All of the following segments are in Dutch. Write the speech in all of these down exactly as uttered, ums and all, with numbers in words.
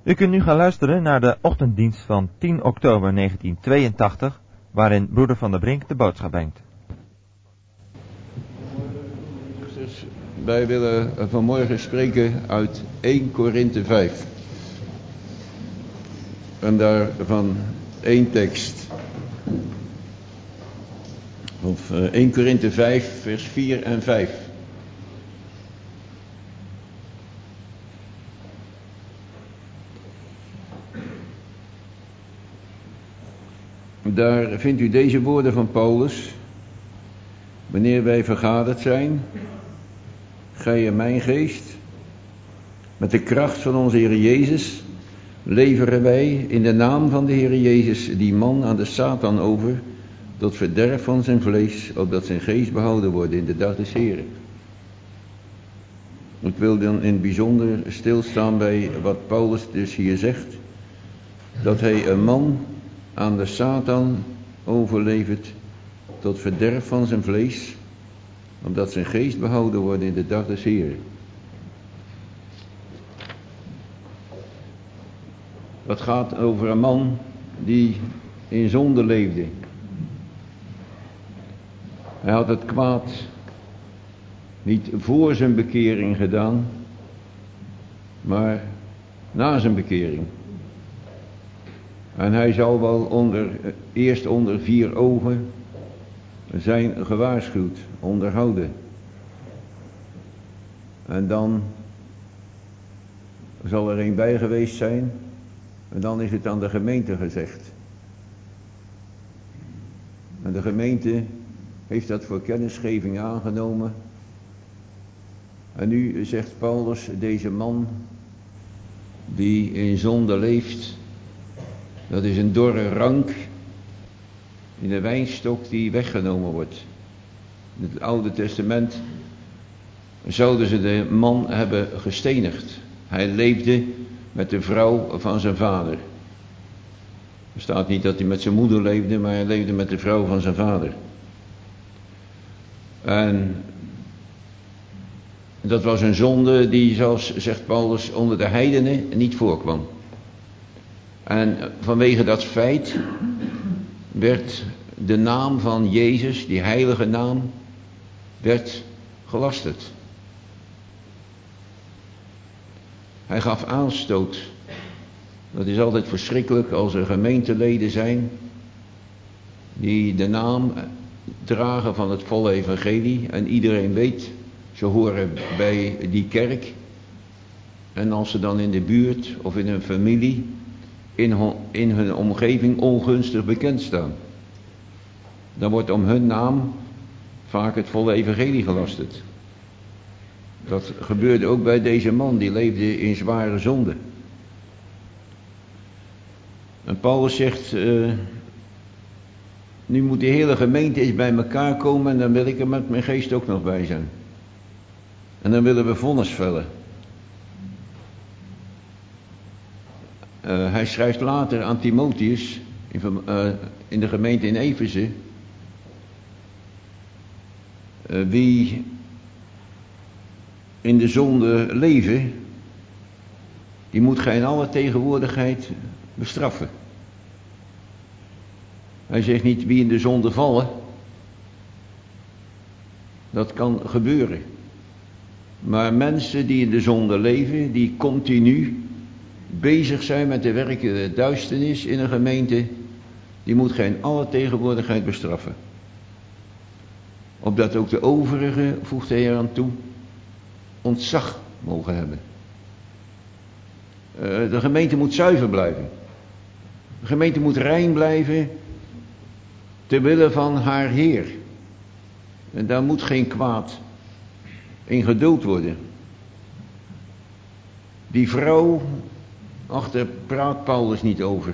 U kunt nu gaan luisteren naar de ochtenddienst van tien oktober negentientweeëntachtig, waarin broeder Van der Brink de boodschap brengt. Dus wij willen vanmorgen spreken uit eerste Korinthe vijf. En daarvan één tekst. Of uh, eerste Korinthe vijf, vers vier en vijf. Daar vindt u deze woorden van Paulus. Wanneer wij vergaderd zijn, gij en mijn geest, met de kracht van onze Heer Jezus, leveren wij in de naam van de Heer Jezus die man aan de Satan over, tot verderf van zijn vlees, opdat zijn geest behouden wordt in de dag des Heren. Ik wil dan in het bijzonder stilstaan bij wat Paulus dus hier zegt, dat hij een man aan de Satan overlevert tot verderf van zijn vlees, opdat zijn geest behouden wordt in de dag des Heren. Het gaat over een man die in zonde leefde. Hij had het kwaad niet voor zijn bekering gedaan, maar na zijn bekering. En hij zal wel onder, eerst onder vier ogen zijn gewaarschuwd, onderhouden. En dan zal er een bij geweest zijn. En dan is het aan de gemeente gezegd. En de gemeente heeft dat voor kennisgeving aangenomen. En nu zegt Paulus, deze man die in zonde leeft, dat is een dorre rank in de wijnstok die weggenomen wordt. In het Oude Testament zouden ze de man hebben gestenigd. Hij leefde met de vrouw van zijn vader. Er staat niet dat hij met zijn moeder leefde, maar hij leefde met de vrouw van zijn vader. En dat was een zonde die, zoals zegt Paulus, onder de heidenen niet voorkwam. En vanwege dat feit werd de naam van Jezus, die heilige naam, werd gelasterd. Hij gaf aanstoot. Dat is altijd verschrikkelijk als er gemeenteleden zijn die de naam dragen van het volle evangelie en iedereen weet, ze horen bij die kerk. En als ze dan in de buurt of in hun familie, in, in hun omgeving ongunstig bekend staan, dan wordt om hun naam vaak het volle evangelie gelasterd. Dat gebeurde ook bij deze man, die leefde in zware zonde. En Paulus zegt, uh, nu moet de hele gemeente eens bij elkaar komen en dan wil ik er met mijn geest ook nog bij zijn. En dan willen we vonnis vellen. Uh, hij schrijft later aan Timotheus in, uh, in de gemeente in Efeze, uh, wie in de zonde leven, die moet gij in alle tegenwoordigheid bestraffen. Hij zegt niet wie in de zonde vallen. Dat kan gebeuren. Maar mensen die in de zonde leven, die continu bezig zijn met de werken der duisternis in een gemeente, die moet gij in alle tegenwoordigheid bestraffen. Opdat ook de overigen, voegt hij eraan toe, ontzag mogen hebben. Uh, de gemeente moet zuiver blijven. De gemeente moet rein blijven ter wille van haar Heer. En daar moet geen kwaad in geduld worden. Die vrouw, ach, daar praat Paulus niet over.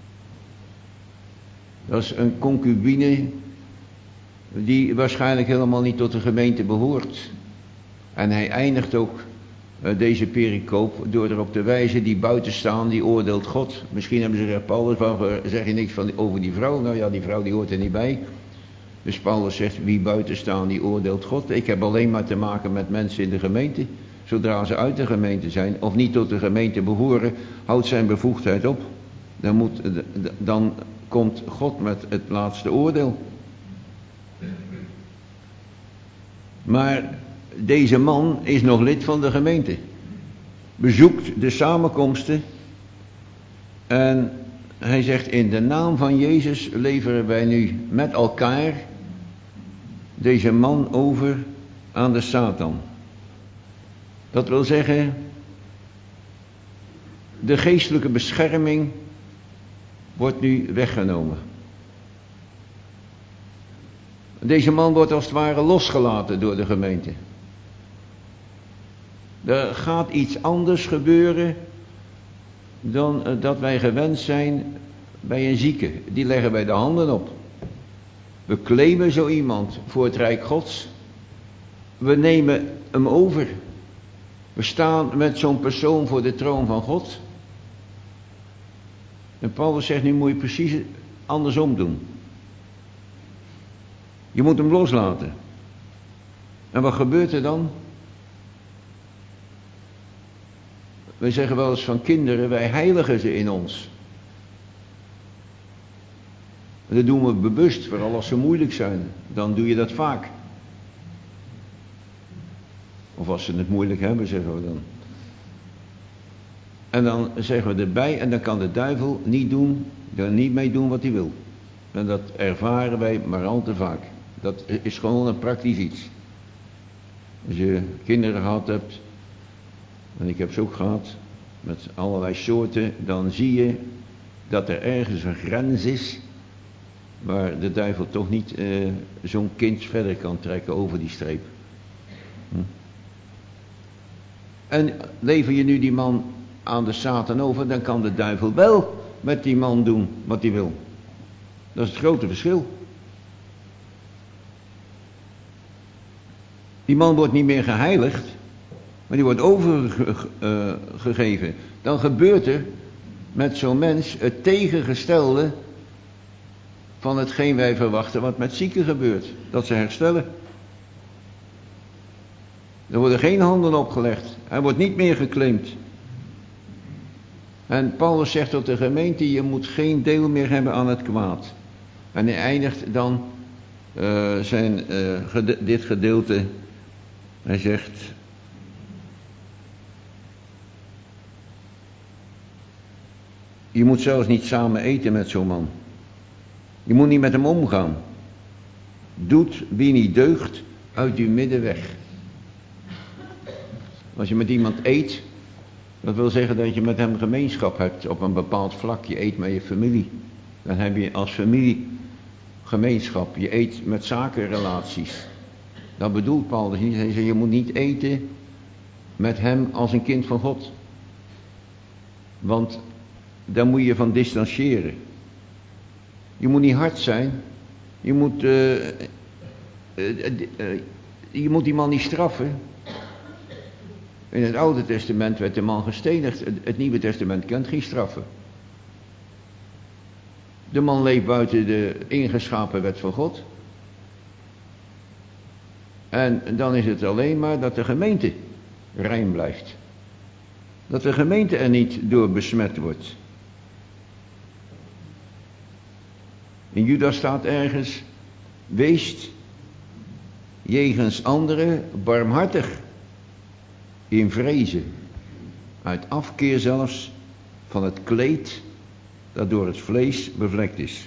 Dat is een concubine die waarschijnlijk helemaal niet tot de gemeente behoort. En hij eindigt ook uh, deze pericoop door erop te wijzen, die buiten staan, die oordeelt God. Misschien hebben ze gezegd, Paulus, waarom zeg je niks van, over die vrouw? Nou ja, die vrouw die hoort er niet bij. Dus Paulus zegt, wie buiten staan, die oordeelt God. Ik heb alleen maar te maken met mensen in de gemeente. zodra ze uit de gemeente zijn of niet tot de gemeente behoren, houdt zijn bevoegdheid op. Dan, moet, dan komt God met het laatste oordeel. Maar deze man is nog lid van de gemeente. Bezoekt de samenkomsten. En hij zegt, in de naam van Jezus leveren wij nu met elkaar deze man over aan de Satan. Dat wil zeggen, de geestelijke bescherming wordt nu weggenomen. Deze man wordt als het ware losgelaten door de gemeente. Er gaat iets anders gebeuren dan dat wij gewend zijn bij een zieke. Die leggen wij de handen op. We claimen zo iemand voor het Rijk Gods. We nemen hem over. We staan met zo'n persoon voor de troon van God. En Paulus zegt, nu moet je precies andersom doen. Je moet hem loslaten. En wat gebeurt er dan? Wij zeggen wel eens van kinderen, wij heiligen ze in ons. En dat doen we bewust, vooral als ze moeilijk zijn. Dan doe je dat vaak. Of als ze het moeilijk hebben, zeggen we dan. En dan zeggen we erbij, en dan kan de duivel niet doen, er niet mee doen wat hij wil. En dat ervaren wij maar al te vaak. Dat is gewoon een praktisch iets. Als je kinderen gehad hebt, en ik heb ze ook gehad, met allerlei soorten, dan zie je dat er ergens een grens is, waar de duivel toch niet eh, zo'n kind verder kan trekken over die streep. Hm. En lever je nu die man aan de Satan over, dan kan de duivel wel met die man doen wat hij wil. Dat is het grote verschil. Die man wordt niet meer geheiligd, maar die wordt overgegeven. Uh, dan gebeurt er met zo'n mens het tegengestelde van hetgeen wij verwachten wat met zieken gebeurt. Dat ze herstellen. Er worden geen handen opgelegd. Hij wordt niet meer geclaimd. En Paulus zegt tot de gemeente, je moet geen deel meer hebben aan het kwaad. En hij eindigt dan uh, zijn, uh, gede- dit gedeelte. Hij zegt, je moet zelfs niet samen eten met zo'n man. Je moet niet met hem omgaan. Doet wie niet deugt uit uw midden weg. Als je met iemand eet, dat wil zeggen dat je met hem gemeenschap hebt op een bepaald vlak. Je eet met je familie. Dan heb je als familie gemeenschap. Je eet met zakenrelaties. Dat bedoelt Paulus niet. Hij zegt, je moet niet eten met hem als een kind van God. Want daar moet je van distancieren. Je moet niet hard zijn. Je moet, uh, uh, uh, uh, je moet die man niet straffen. In het Oude Testament werd de man gestenigd. Het, het Nieuwe Testament kent geen straffen. De man leeft buiten de ingeschapen wet van God. En dan is het alleen maar dat de gemeente rein blijft. Dat de gemeente er niet door besmet wordt. In Judas staat ergens, weest jegens anderen barmhartig, in vrezen, uit afkeer zelfs van het kleed dat door het vlees bevlekt is.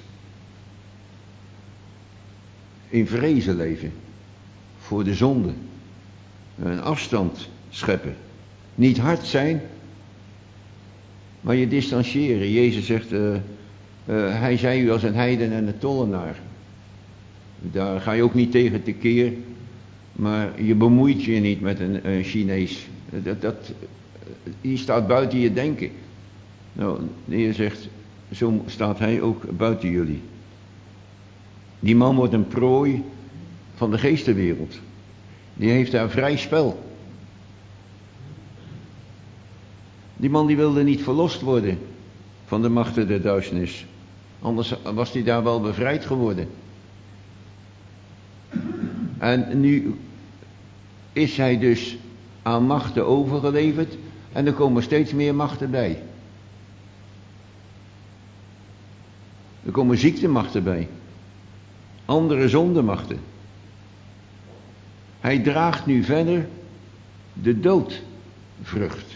In vrezen leven, voor de zonde, een afstand scheppen, niet hard zijn, maar je distancieren. Jezus zegt, uh, uh, hij zei u als een heiden en een tollenaar. Daar ga je ook niet tegen tekeer, maar je bemoeit je niet met een, een Chinees. Dat, dat, die staat buiten je denken. Nou, de Heer zegt, zo staat hij ook buiten jullie. Die man wordt een prooi van de geestenwereld. Die heeft daar vrij spel. Die man die wilde niet verlost worden van de machten der duisternis. Anders was hij daar wel bevrijd geworden. En nu is hij dus aan machten overgeleverd en er komen steeds meer machten bij. Er komen ziektemachten bij. Andere zondemachten. Hij draagt nu verder de doodvrucht.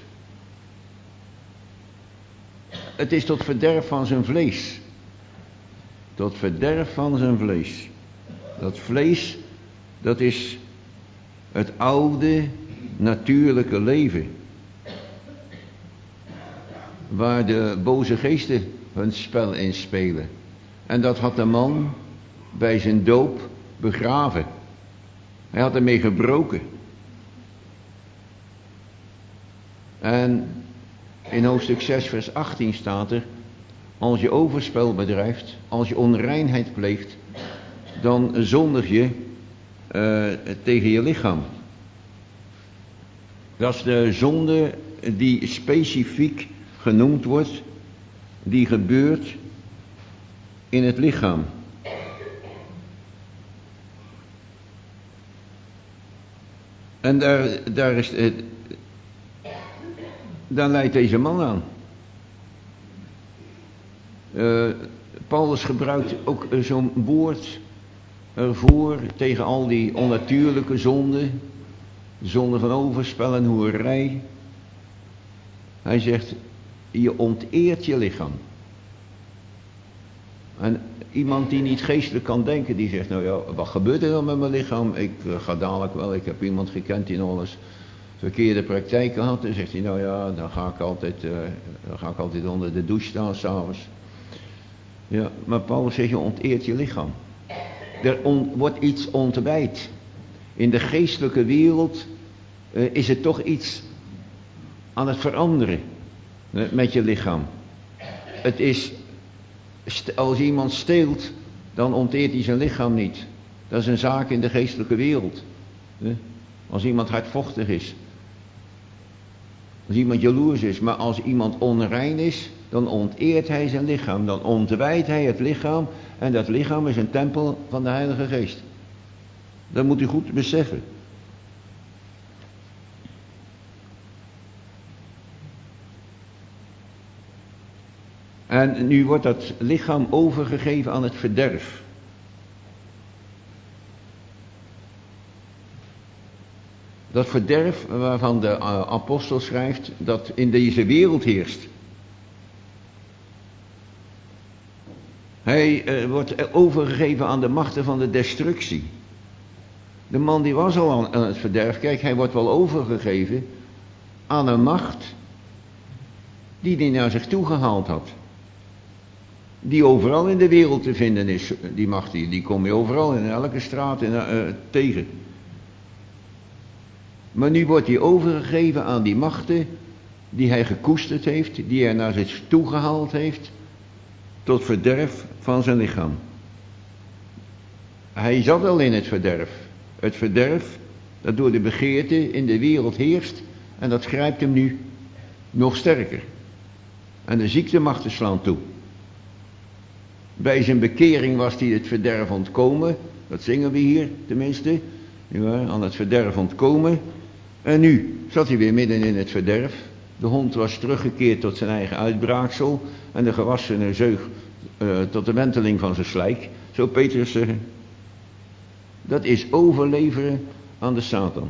Het is tot verderf van zijn vlees. Tot verderf van zijn vlees. Dat vlees, dat is het oude natuurlijke leven. Waar de boze geesten hun spel in spelen. En dat had de man bij zijn doop begraven. Hij had ermee gebroken. En in hoofdstuk zes vers achttien staat er: als je overspel bedrijft, als je onreinheid pleegt, dan zondig je uh, tegen je lichaam. Dat is de zonde die specifiek genoemd wordt, die gebeurt in het lichaam. En daar, daar is het, daar leidt deze man aan. Uh, Paulus gebruikt ook zo'n woord ervoor tegen al die onnatuurlijke zonden, zonde van overspel en hoerij. Hij zegt, je onteert je lichaam. En iemand die niet geestelijk kan denken, die zegt, nou ja, wat gebeurt er dan met mijn lichaam? Ik uh, ga dadelijk wel, ik heb iemand gekend die nog eens verkeerde praktijken had. Dan zegt hij, nou ja, dan ga ik altijd, uh, dan ga ik altijd onder de douche staan s'avonds. Ja, maar Paulus zegt, je onteert je lichaam. Er on, wordt iets ontwijd. In de geestelijke wereld uh, is er toch iets aan het veranderen uh, met je lichaam. Het is, als iemand steelt, dan onteert hij zijn lichaam niet. Dat is een zaak in de geestelijke wereld. Uh, als iemand hardvochtig is. Als iemand jaloers is, maar als iemand onrein is, dan onteert hij zijn lichaam. Dan ontwijdt hij het lichaam en dat lichaam is een tempel van de Heilige Geest. Dat moet u goed beseffen. En nu wordt dat lichaam overgegeven aan het verderf. Dat verderf waarvan de apostel schrijft dat in deze wereld heerst. Hij uh, wordt overgegeven aan de machten van de destructie. De man die was al aan, aan het verderf. Kijk, hij wordt wel overgegeven aan een macht die hij naar zich toe gehaald had. Die overal in de wereld te vinden is, die macht die, die kom je overal in elke straat in, uh, tegen. Maar nu wordt hij overgegeven aan die machten die hij gekoesterd heeft, die hij naar zich toe gehaald heeft, tot verderf van zijn lichaam. Hij zat al in het verderf. Het verderf dat door de begeerte in de wereld heerst en dat grijpt hem nu nog sterker. En de ziektemachten slaan toe. Bij zijn bekering was hij het verderf ontkomen, dat zingen we hier tenminste, ja, aan het verderf ontkomen. En nu zat hij weer midden in het verderf. De hond was teruggekeerd tot zijn eigen uitbraaksel en de gewassene zeug uh, tot de wenteling van zijn slijk, zo Petrus zeggen. Dat is overleveren aan de Satan.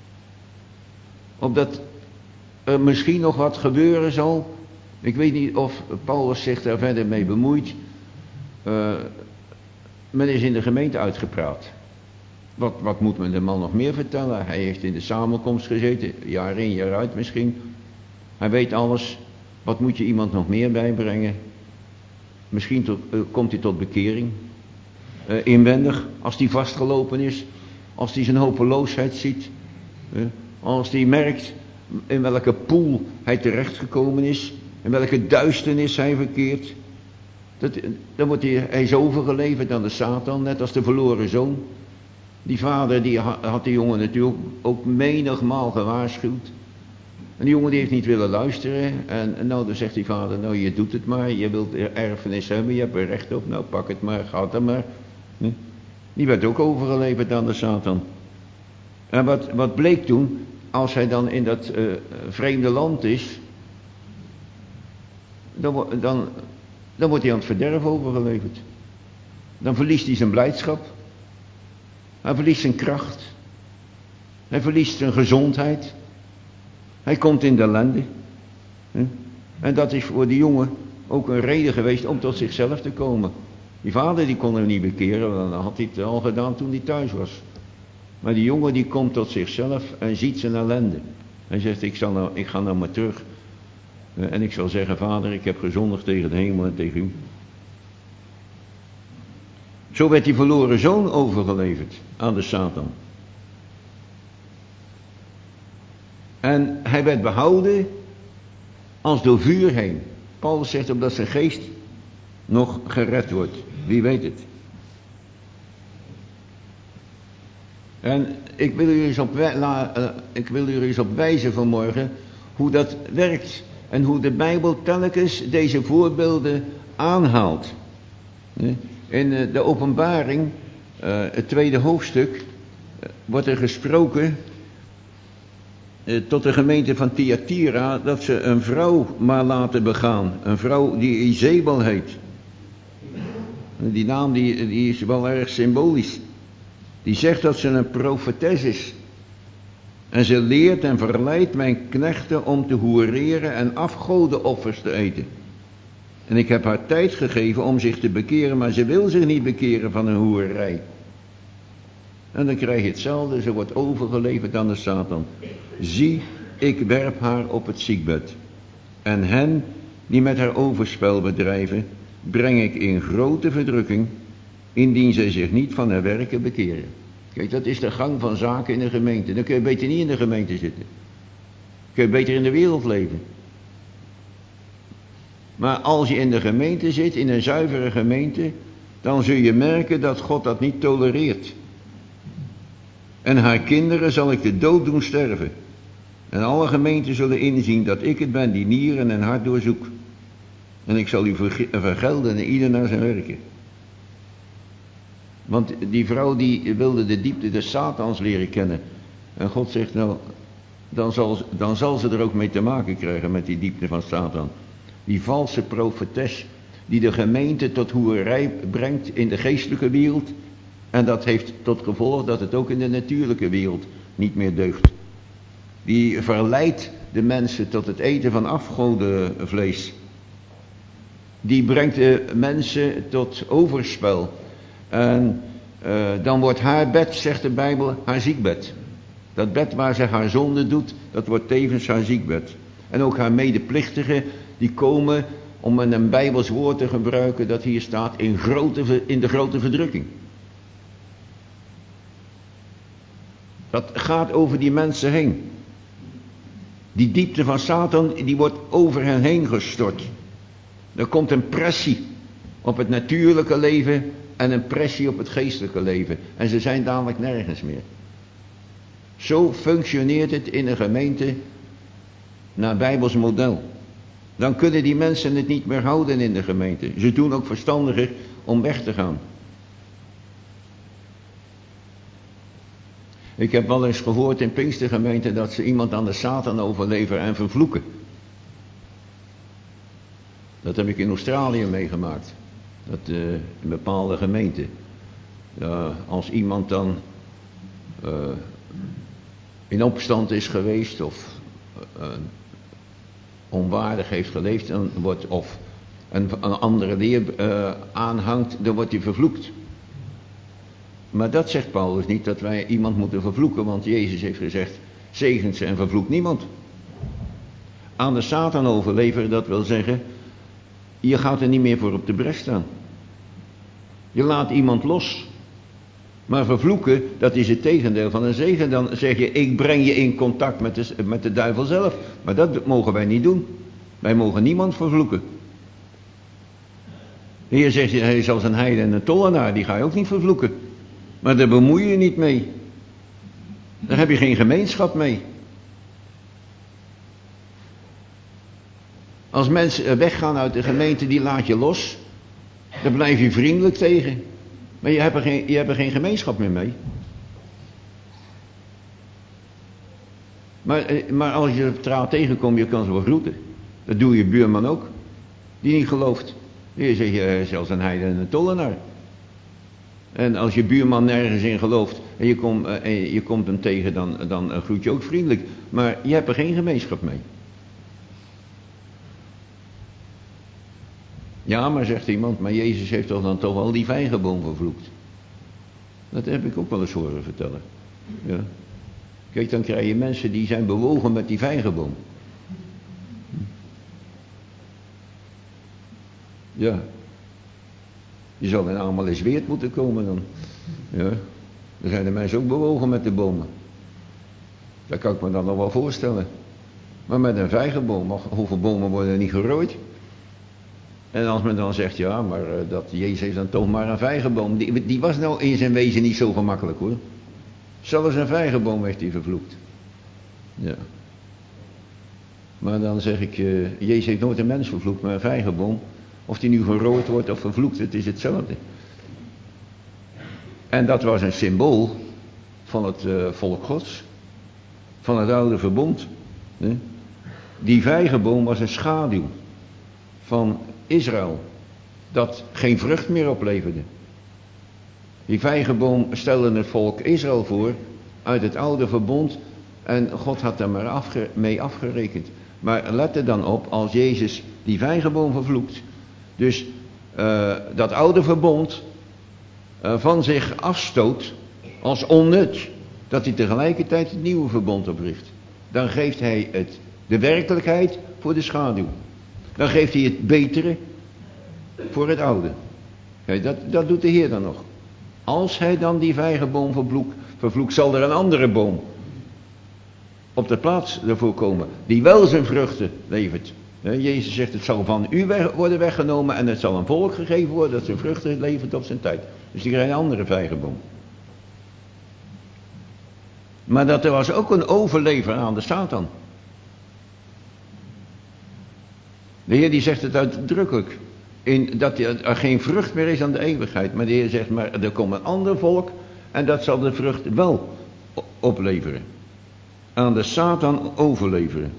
Opdat er misschien nog wat gebeuren zal. Ik weet niet of Paulus zich daar verder mee bemoeit. Uh, men is in de gemeente uitgepraat. Wat, wat moet men de man nog meer vertellen? Hij heeft in de samenkomst gezeten, jaar in, jaar uit misschien. Hij weet alles. Wat moet je iemand nog meer bijbrengen? Misschien tot, uh, komt hij tot bekering. Uh, inwendig, als hij vastgelopen is. Als hij zijn hopeloosheid ziet. Uh, als hij merkt in welke poel hij terechtgekomen is. In welke duisternis hij verkeert. Dat, dan wordt hij, hij is overgeleverd aan de Satan, net als de verloren zoon. Die vader die had die jongen natuurlijk ook menigmaal gewaarschuwd. En die jongen die heeft niet willen luisteren. En, en nou dan zegt die vader, nou je doet het maar. Je wilt erfenis hebben, je hebt er recht op. Nou pak het maar, gaat er maar. Die werd ook overgeleverd aan de Satan. En wat, wat bleek toen? als hij dan in dat uh, vreemde land is, dan, dan, dan wordt hij aan het verderf overgeleverd. Dan verliest hij zijn blijdschap. Hij verliest zijn kracht. Hij verliest zijn gezondheid. Hij komt in de ellende. En dat is voor die jongen ook een reden geweest om tot zichzelf te komen. Die vader die kon hem niet bekeren, dan had hij het al gedaan toen hij thuis was. Maar die jongen die komt tot zichzelf en ziet zijn ellende. Hij zegt, ik, zal nou, ik ga nou maar terug. En ik zal zeggen, vader, ik heb gezondigd tegen de hemel en tegen u. Zo werd die verloren zoon overgeleverd aan de Satan. En hij werd behouden als door vuur heen. Paulus zegt opdat zijn geest nog gered wordt. Wie weet het. En ik wil u eens op, la, uh, ik wil u eens op wijzen vanmorgen hoe dat werkt. En hoe de Bijbel telkens deze voorbeelden aanhaalt. In uh, de Openbaring, uh, het tweede hoofdstuk, uh, wordt er gesproken uh, tot de gemeente van Thyatira dat ze een vrouw maar laten begaan. Een vrouw die Izebel heet. Die naam die, die is wel erg symbolisch. Die zegt dat ze een profetes is. En ze leert en verleidt mijn knechten om te hoereren en afgodenoffers te eten. En ik heb haar tijd gegeven om zich te bekeren, maar ze wil zich niet bekeren van een hoererij. En dan krijg je hetzelfde, ze wordt overgeleverd aan de Satan. Zie, ik werp haar op het ziekbed. En hen die met haar overspel bedrijven, breng ik in grote verdrukking, indien zij zich niet van haar werken bekeren. Kijk, dat is de gang van zaken in de gemeente. Dan kun je beter niet in de gemeente zitten. Dan kun je beter in de wereld leven. Maar als je in de gemeente zit, in een zuivere gemeente, dan zul je merken dat God dat niet tolereert. En haar kinderen zal ik de dood doen sterven. En alle gemeenten zullen inzien dat ik het ben die nieren en hart doorzoek. En ik zal u vergelden en ieder naar zijn werken. Want die vrouw die wilde de diepte des Satans leren kennen. En God zegt nou, dan zal, dan zal ze er ook mee te maken krijgen met die diepte van Satan. Die valse profetes die de gemeente tot hoerij brengt in de geestelijke wereld. En dat heeft tot gevolg dat het ook in de natuurlijke wereld niet meer deugt. Die verleidt de mensen tot het eten van afgodenvlees. Die brengt de mensen tot overspel. En uh, dan wordt haar bed, zegt de Bijbel, haar ziekbed. Dat bed waar ze haar zonde doet, dat wordt tevens haar ziekbed. En ook haar medeplichtigen, die komen, om een Bijbels woord te gebruiken, dat hier staat, in, grote, in de grote verdrukking. Dat gaat over die mensen heen. Die diepte van Satan, die wordt over hen heen gestort. Er komt een pressie op het natuurlijke leven en een pressie op het geestelijke leven. En ze zijn dadelijk nergens meer. Zo functioneert het in een gemeente naar Bijbels model. Dan kunnen die mensen het niet meer houden in de gemeente. Ze doen ook verstandiger om weg te gaan. Ik heb wel eens gehoord in Pinkstergemeente dat ze iemand aan de Satan overleveren en vervloeken. Dat heb ik in Australië meegemaakt. Dat uh, in bepaalde gemeenten. Uh, als iemand dan uh, in opstand is geweest of uh, onwaardig heeft geleefd, dan wordt, of een, een andere leer uh, aanhangt, dan wordt hij vervloekt. Maar dat zegt Paulus niet, dat wij iemand moeten vervloeken, want Jezus heeft gezegd, zegent ze en vervloekt niemand. Aan de Satan overleveren, dat wil zeggen, je gaat er niet meer voor op de bres staan. Je laat iemand los. Maar vervloeken, dat is het tegendeel van een zegen. Dan zeg je, ik breng je in contact met de, met de duivel zelf. Maar dat mogen wij niet doen. Wij mogen niemand vervloeken. Hier zegt hij, hij is als een heide en een tollenaar, die ga je ook niet vervloeken. Maar daar bemoei je je niet mee. Daar heb je geen gemeenschap mee. Als mensen weggaan uit de gemeente, die laat je los. Daar blijf je vriendelijk tegen. Maar je hebt er geen, je hebt er geen gemeenschap meer mee. Maar, maar als je op straat tegenkomt, je kan ze wel groeten. Dat doe je buurman ook. Die niet gelooft. Je zegt je zelfs een heiden en een tollenaar. En als je buurman nergens in gelooft en je, kom, en je komt hem tegen, dan, dan groet je ook vriendelijk. Maar je hebt er geen gemeenschap mee. Ja, maar zegt iemand, maar Jezus heeft toch dan toch wel die vijgenboom vervloekt. Dat heb ik ook wel eens horen vertellen. Ja. Kijk, dan krijg je mensen die zijn bewogen met die vijgenboom. Ja. Je zal in allemaal eens weerd moeten komen dan. Ja. Dan zijn de mensen ook bewogen met de bomen. Dat kan ik me dan nog wel voorstellen. Maar met een vijgenboom, hoeveel bomen worden er niet gerooid? En als men dan zegt, ja, maar uh, dat Jezus heeft dan toch maar een vijgenboom. Die, die was nou in zijn wezen niet zo gemakkelijk hoor. Zelfs een vijgenboom heeft hij vervloekt. Ja. Maar dan zeg ik, uh, Jezus heeft nooit een mens vervloekt, maar een vijgenboom. Of die nu gerooid wordt of vervloekt, het is hetzelfde. En dat was een symbool van het uh, volk Gods. Van het oude verbond. Hè? Die vijgenboom was een schaduw van Israël. Dat geen vrucht meer opleverde. Die vijgenboom stelde het volk Israël voor uit het oude verbond. En God had daar maar afge, mee afgerekend. Maar let er dan op, als Jezus die vijgenboom vervloekt. Dus uh, dat oude verbond uh, van zich afstoot als onnut. Dat hij tegelijkertijd het nieuwe verbond opricht. Dan geeft hij het, de werkelijkheid voor de schaduw. Dan geeft hij het betere voor het oude. Kijk, dat, dat doet de Heer dan nog. Als hij dan die vijgenboom vervloekt, vervloekt, zal er een andere boom op de plaats ervoor komen. Die wel zijn vruchten levert. Jezus zegt, het zal van u weg, worden weggenomen en het zal een volk gegeven worden dat zijn vruchten levert op zijn tijd. Dus die krijgt een andere vijgenboom. Maar dat er was ook een overlever aan de Satan. De Heer die zegt het uitdrukkelijk. In, dat er geen vrucht meer is aan de eeuwigheid. Maar de Heer zegt, maar er komt een ander volk. En dat zal de vrucht wel opleveren. Aan de Satan overleveren.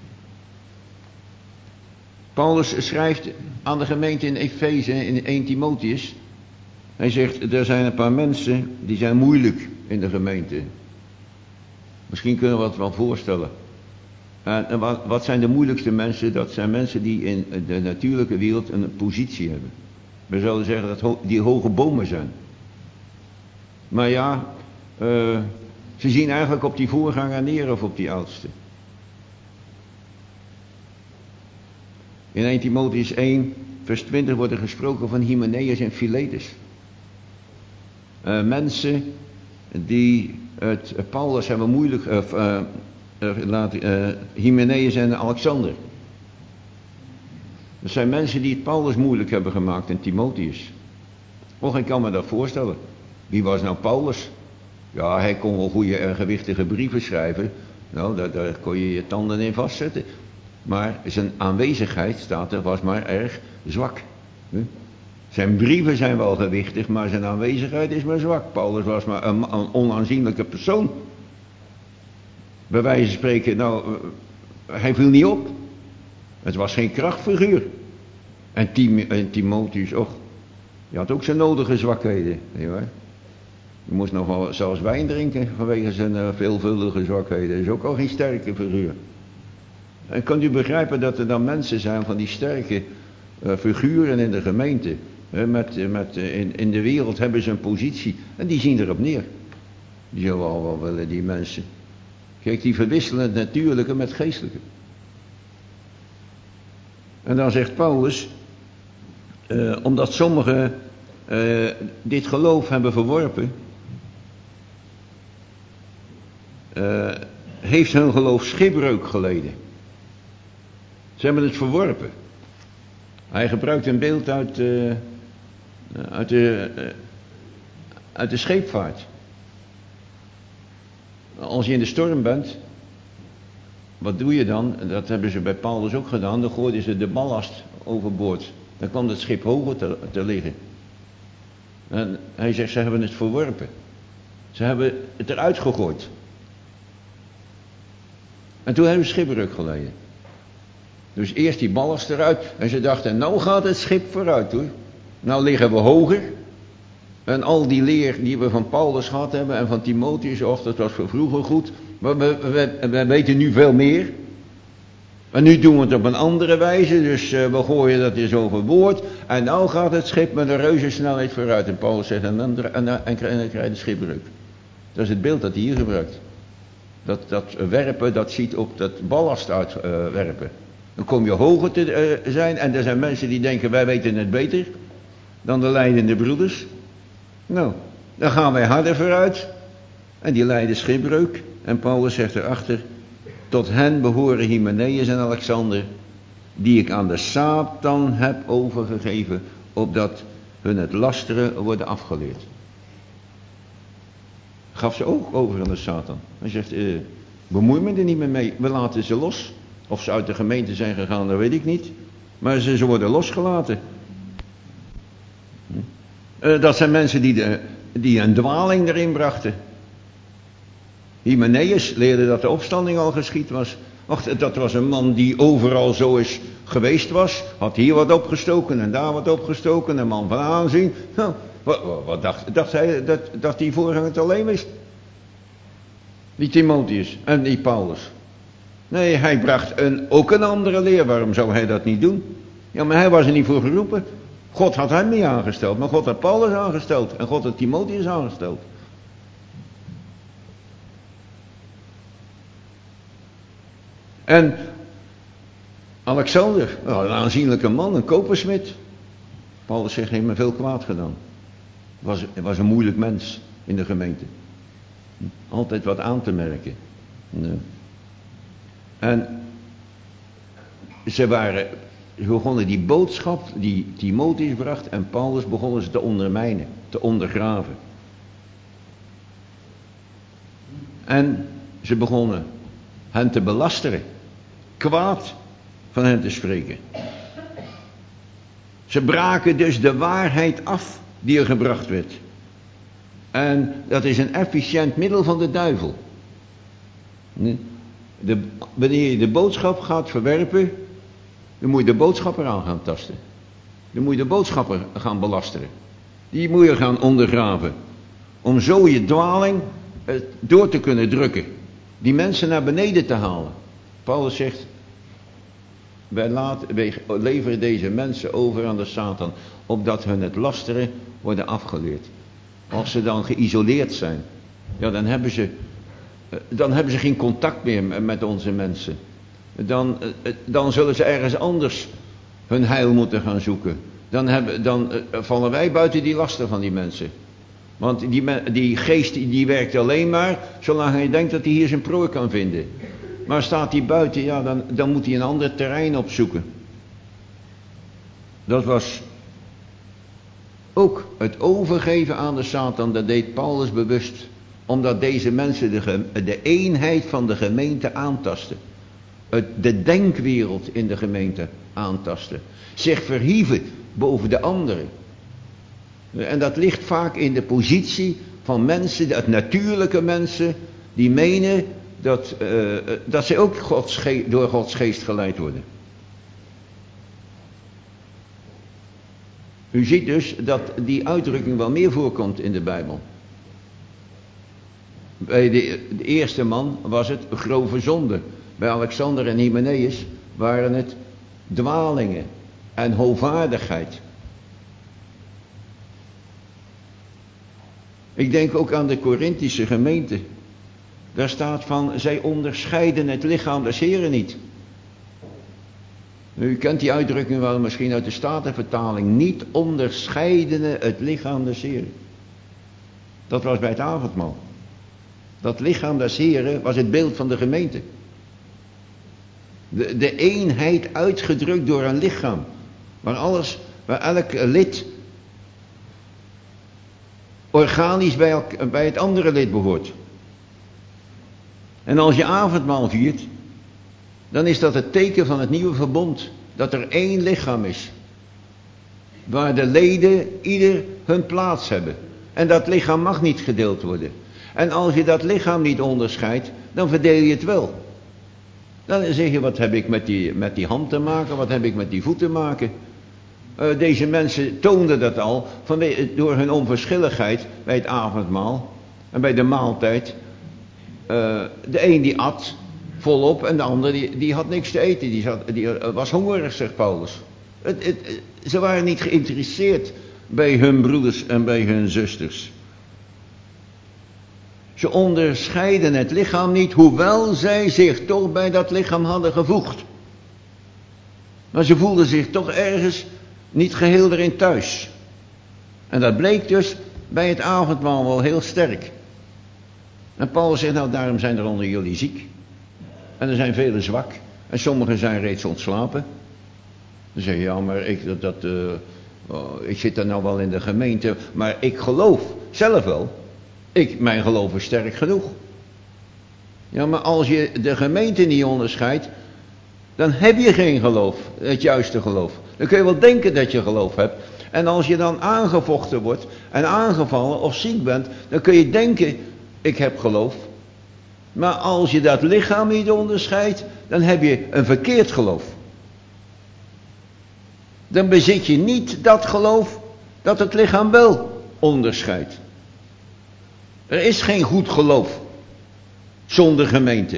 Paulus schrijft aan de gemeente in Efeze in Eerste Timotheus. Hij zegt, er zijn een paar mensen die zijn moeilijk in de gemeente. Misschien kunnen we het wel voorstellen. En wat, wat zijn de moeilijkste mensen? Dat zijn mensen die in de natuurlijke wereld een positie hebben. We zouden zeggen dat ho- die hoge bomen zijn. Maar ja, uh, ze zien eigenlijk op die voorganger neer of op die oudste. In Eerste Timotheus één, vers twintig wordt er gesproken van Hymenaeus en Philetus. Uh, mensen die het uh, Paulus hebben moeilijk... Uh, uh, uh, laat, uh, Hymenaeus en Alexander. Dat zijn mensen die het Paulus moeilijk hebben gemaakt en Timotheus. Och, ik kan me dat voorstellen. Wie was nou Paulus? Ja, hij kon wel goede en gewichtige brieven schrijven. Nou, daar, daar kon je je tanden in vastzetten. Maar zijn aanwezigheid, staat er, was maar erg zwak. Zijn brieven zijn wel gewichtig, maar zijn aanwezigheid is maar zwak. Paulus was maar een, een onaanzienlijke persoon. Bij wijze van spreken, nou, hij viel niet op. Het was geen krachtfiguur. En, Tim, en Timotheus, och, die had ook zijn nodige zwakheden. Nietwaar? Je moest nog wel zelfs wijn drinken vanwege zijn uh, veelvuldige zwakheden. Dat is ook al geen sterke figuur. En kunt u begrijpen dat er dan mensen zijn van die sterke uh, figuren in de gemeente. Uh, met, met, uh, in, in de wereld hebben ze een positie. En die zien erop neer. Die zullen al wel willen, die mensen. Kijk, die verwisselen het natuurlijke met het geestelijke. En dan zegt Paulus, uh, omdat sommigen uh, dit geloof hebben verworpen, uh, heeft hun geloof schipbreuk geleden. Ze hebben het verworpen. Hij gebruikt een beeld uit, uh, uit, de, uh, uit de scheepvaart. Als je in de storm bent, wat doe je dan? Dat hebben ze bij Paulus ook gedaan. Dan gooiden ze de ballast overboord. Dan kwam het schip hoger te, te liggen. En hij zegt, ze hebben het verworpen. Ze hebben het eruit gegooid. En toen hebben ze schipbreuk geleden. Dus eerst die ballast eruit. En ze dachten, nou gaat het schip vooruit hoor. Nou liggen we hoger. En al die leer die we van Paulus gehad hebben en van Timotheus, of dat was voor vroeger goed. Maar we, we, we weten nu veel meer. En nu doen we het op een andere wijze, dus uh, we gooien dat eens overboord. En nou gaat het schip met een reuze snelheid vooruit. En Paulus zegt, en dan, en, en, en, en dan krijg je de schipbreuk. Dat is het beeld dat hij hier gebruikt. Dat, dat werpen, dat ziet op dat ballast uitwerpen. Uh, dan kom je hoger te uh, zijn en er zijn mensen die denken, wij weten het beter dan de lijdende broeders. Nou, dan gaan wij harder vooruit. En die lijden schipbreuk. En Paulus zegt erachter, tot hen behoren Hymenaeus en Alexander, die ik aan de Satan heb overgegeven, opdat hun het lasteren worden afgeleerd. Gaf ze ook over aan de Satan. Hij zegt, eh, bemoei me er niet meer mee, we laten ze los. Of ze uit de gemeente zijn gegaan, dat weet ik niet. Maar ze, ze worden losgelaten. Uh, dat zijn mensen die, de, die een dwaling erin brachten. Hymenaeus leerde dat de opstanding al geschied was. Wacht, dat was een man die overal zo eens geweest was. Had hier wat opgestoken en daar wat opgestoken. Een man van aanzien. Nou, wat, wat dacht, dacht hij dat, dat die voorganger het alleen wist? Die Timotheus en die Paulus. Nee, hij bracht een, ook een andere leer. Waarom zou hij dat niet doen? Ja, maar hij was er niet voor geroepen. God had hem niet aangesteld, maar God had Paulus aangesteld. En God had Timotheus aangesteld. En Alexander, nou, een aanzienlijke man, een kopersmid. Paulus zegt, heeft me veel kwaad gedaan. Was, was een moeilijk mens in de gemeente. Altijd wat aan te merken. Nee. En ze waren, ze begonnen die boodschap die Timotheus bracht en Paulus begonnen ze te ondermijnen, te ondergraven. En ze begonnen hen te belasteren, kwaad van hen te spreken. Ze braken dus de waarheid af die er gebracht werd. En dat is een efficiënt middel van de duivel. De, wanneer je de boodschap gaat verwerpen, dan moet je de boodschapper aan gaan tasten. Dan moet je de boodschapper gaan belasteren. Die moet je gaan ondergraven. Om zo je dwaling eh, door te kunnen drukken. Die mensen naar beneden te halen. Paulus zegt, wij, laten, wij leveren deze mensen over aan de Satan, opdat hun het lasteren worden afgeleerd. Als ze dan geïsoleerd zijn, ja, dan hebben ze, dan hebben ze geen contact meer met onze mensen. Dan, dan zullen ze ergens anders hun heil moeten gaan zoeken. Dan, hebben, dan vallen wij buiten die lasten van die mensen. Want die, die geest die werkt alleen maar zolang hij denkt dat hij hier zijn prooi kan vinden. Maar staat hij buiten, ja, dan, dan moet hij een ander terrein opzoeken. Dat was ook het overgeven aan de Satan, dat deed Paulus bewust. Omdat deze mensen de, de eenheid van de gemeente aantasten. Het, de denkwereld in de gemeente aantasten. Zich verhieven boven de anderen. En dat ligt vaak in de positie van mensen, dat natuurlijke mensen, die menen dat, uh, dat ze ook Gods ge- door Gods geest geleid worden. U ziet dus dat die uitdrukking wel meer voorkomt in de Bijbel. Bij de, de eerste man was het grove zonde. Bij Alexander en Hymenaeus waren het dwalingen en hoogvaardigheid. Ik denk ook aan de Korinthische gemeente. Daar staat van, zij onderscheiden het lichaam des Heren niet. U kent die uitdrukking wel misschien uit de Statenvertaling. Niet onderscheiden het lichaam des Heren. Dat was bij het avondmaal. Dat lichaam des Heren was het beeld van de gemeente. De, de eenheid uitgedrukt door een lichaam. Waar alles, waar elk lid organisch bij, elk, bij het andere lid behoort. En als je avondmaal viert, dan is dat het teken van het nieuwe verbond. Dat er één lichaam is. Waar de leden ieder hun plaats hebben. En dat lichaam mag niet gedeeld worden. En als je dat lichaam niet onderscheidt, dan verdeel je het wel. Dan zeg je, wat heb ik met die, met die hand te maken, wat heb ik met die voet te maken? Uh, deze mensen toonden dat al vanwege, door hun onverschilligheid bij het avondmaal en bij de maaltijd. Uh, de een die at volop en de ander die, die had niks te eten, die, zat, die was hongerig, zegt Paulus. Het, het, ze waren niet geïnteresseerd bij hun broeders en bij hun zusters. Ze onderscheiden het lichaam niet, hoewel zij zich toch bij dat lichaam hadden gevoegd. Maar ze voelden zich toch ergens niet geheel erin thuis. En dat bleek dus bij het avondmaal wel heel sterk. En Paulus zegt, nou daarom zijn er onder jullie ziek. En er zijn velen zwak. En sommigen zijn reeds ontslapen. Dan zeg je, ja maar ik, dat, dat, uh, oh, ik zit er nou wel in de gemeente. Maar ik geloof zelf wel. Ik, mijn geloof is sterk genoeg. Ja, maar als je de gemeente niet onderscheidt, dan heb je geen geloof, het juiste geloof. Dan kun je wel denken dat je geloof hebt. En als je dan aangevochten wordt en aangevallen of ziek bent, dan kun je denken, ik heb geloof. Maar als je dat lichaam niet onderscheidt, dan heb je een verkeerd geloof. Dan bezit je niet dat geloof dat het lichaam wel onderscheidt. Er is geen goed geloof zonder gemeente.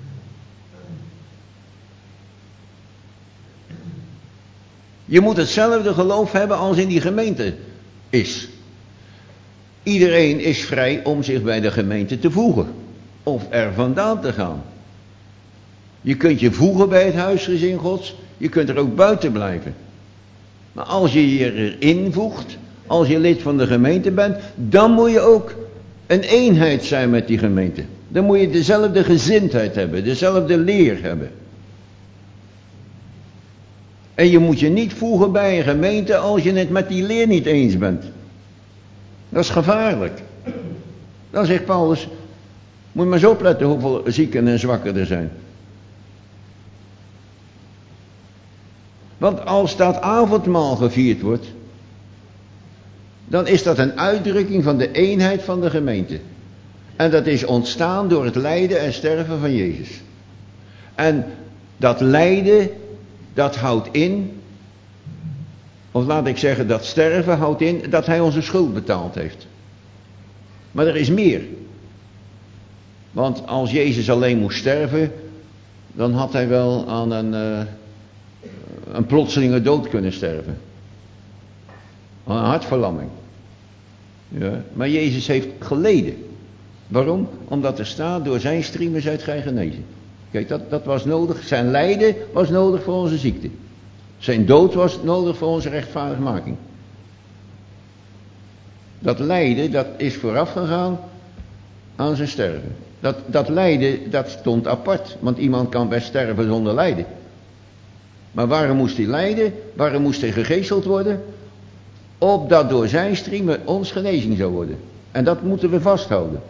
Je moet hetzelfde geloof hebben als in die gemeente is. Iedereen is vrij om zich bij de gemeente te voegen. Of er vandaan te gaan. Je kunt je voegen bij het huisgezin Gods. Je kunt er ook buiten blijven. Maar als je je erin voegt, als je lid van de gemeente bent, dan moet je ook een eenheid zijn met die gemeente. Dan moet je dezelfde gezindheid hebben, dezelfde leer hebben. En je moet je niet voegen bij een gemeente als je het met die leer niet eens bent. Dat is gevaarlijk. Dan zegt Paulus, moet je maar eens opletten hoeveel zieken en zwakken er zijn. Want als dat avondmaal gevierd wordt, dan is dat een uitdrukking van de eenheid van de gemeente. En dat is ontstaan door het lijden en sterven van Jezus. En dat lijden, dat houdt in, of laat ik zeggen, dat sterven houdt in dat hij onze schuld betaald heeft. Maar er is meer. Want als Jezus alleen moest sterven, dan had hij wel aan een, uh, een plotselinge dood kunnen sterven. Aan een hartverlamming. Ja, maar Jezus heeft geleden. Waarom? Omdat er staat, door zijn striemen zijt gij genezen. Kijk, dat, dat was nodig. Zijn lijden was nodig voor onze ziekte. Zijn dood was nodig voor onze rechtvaardigmaking. Dat lijden, dat is voorafgegaan aan zijn sterven. Dat, dat lijden, dat stond apart. Want iemand kan best sterven zonder lijden. Maar waarom moest hij lijden? Waarom moest hij gegezeld worden? Opdat door zijn striemen ons genezing zou worden. En dat moeten we vasthouden.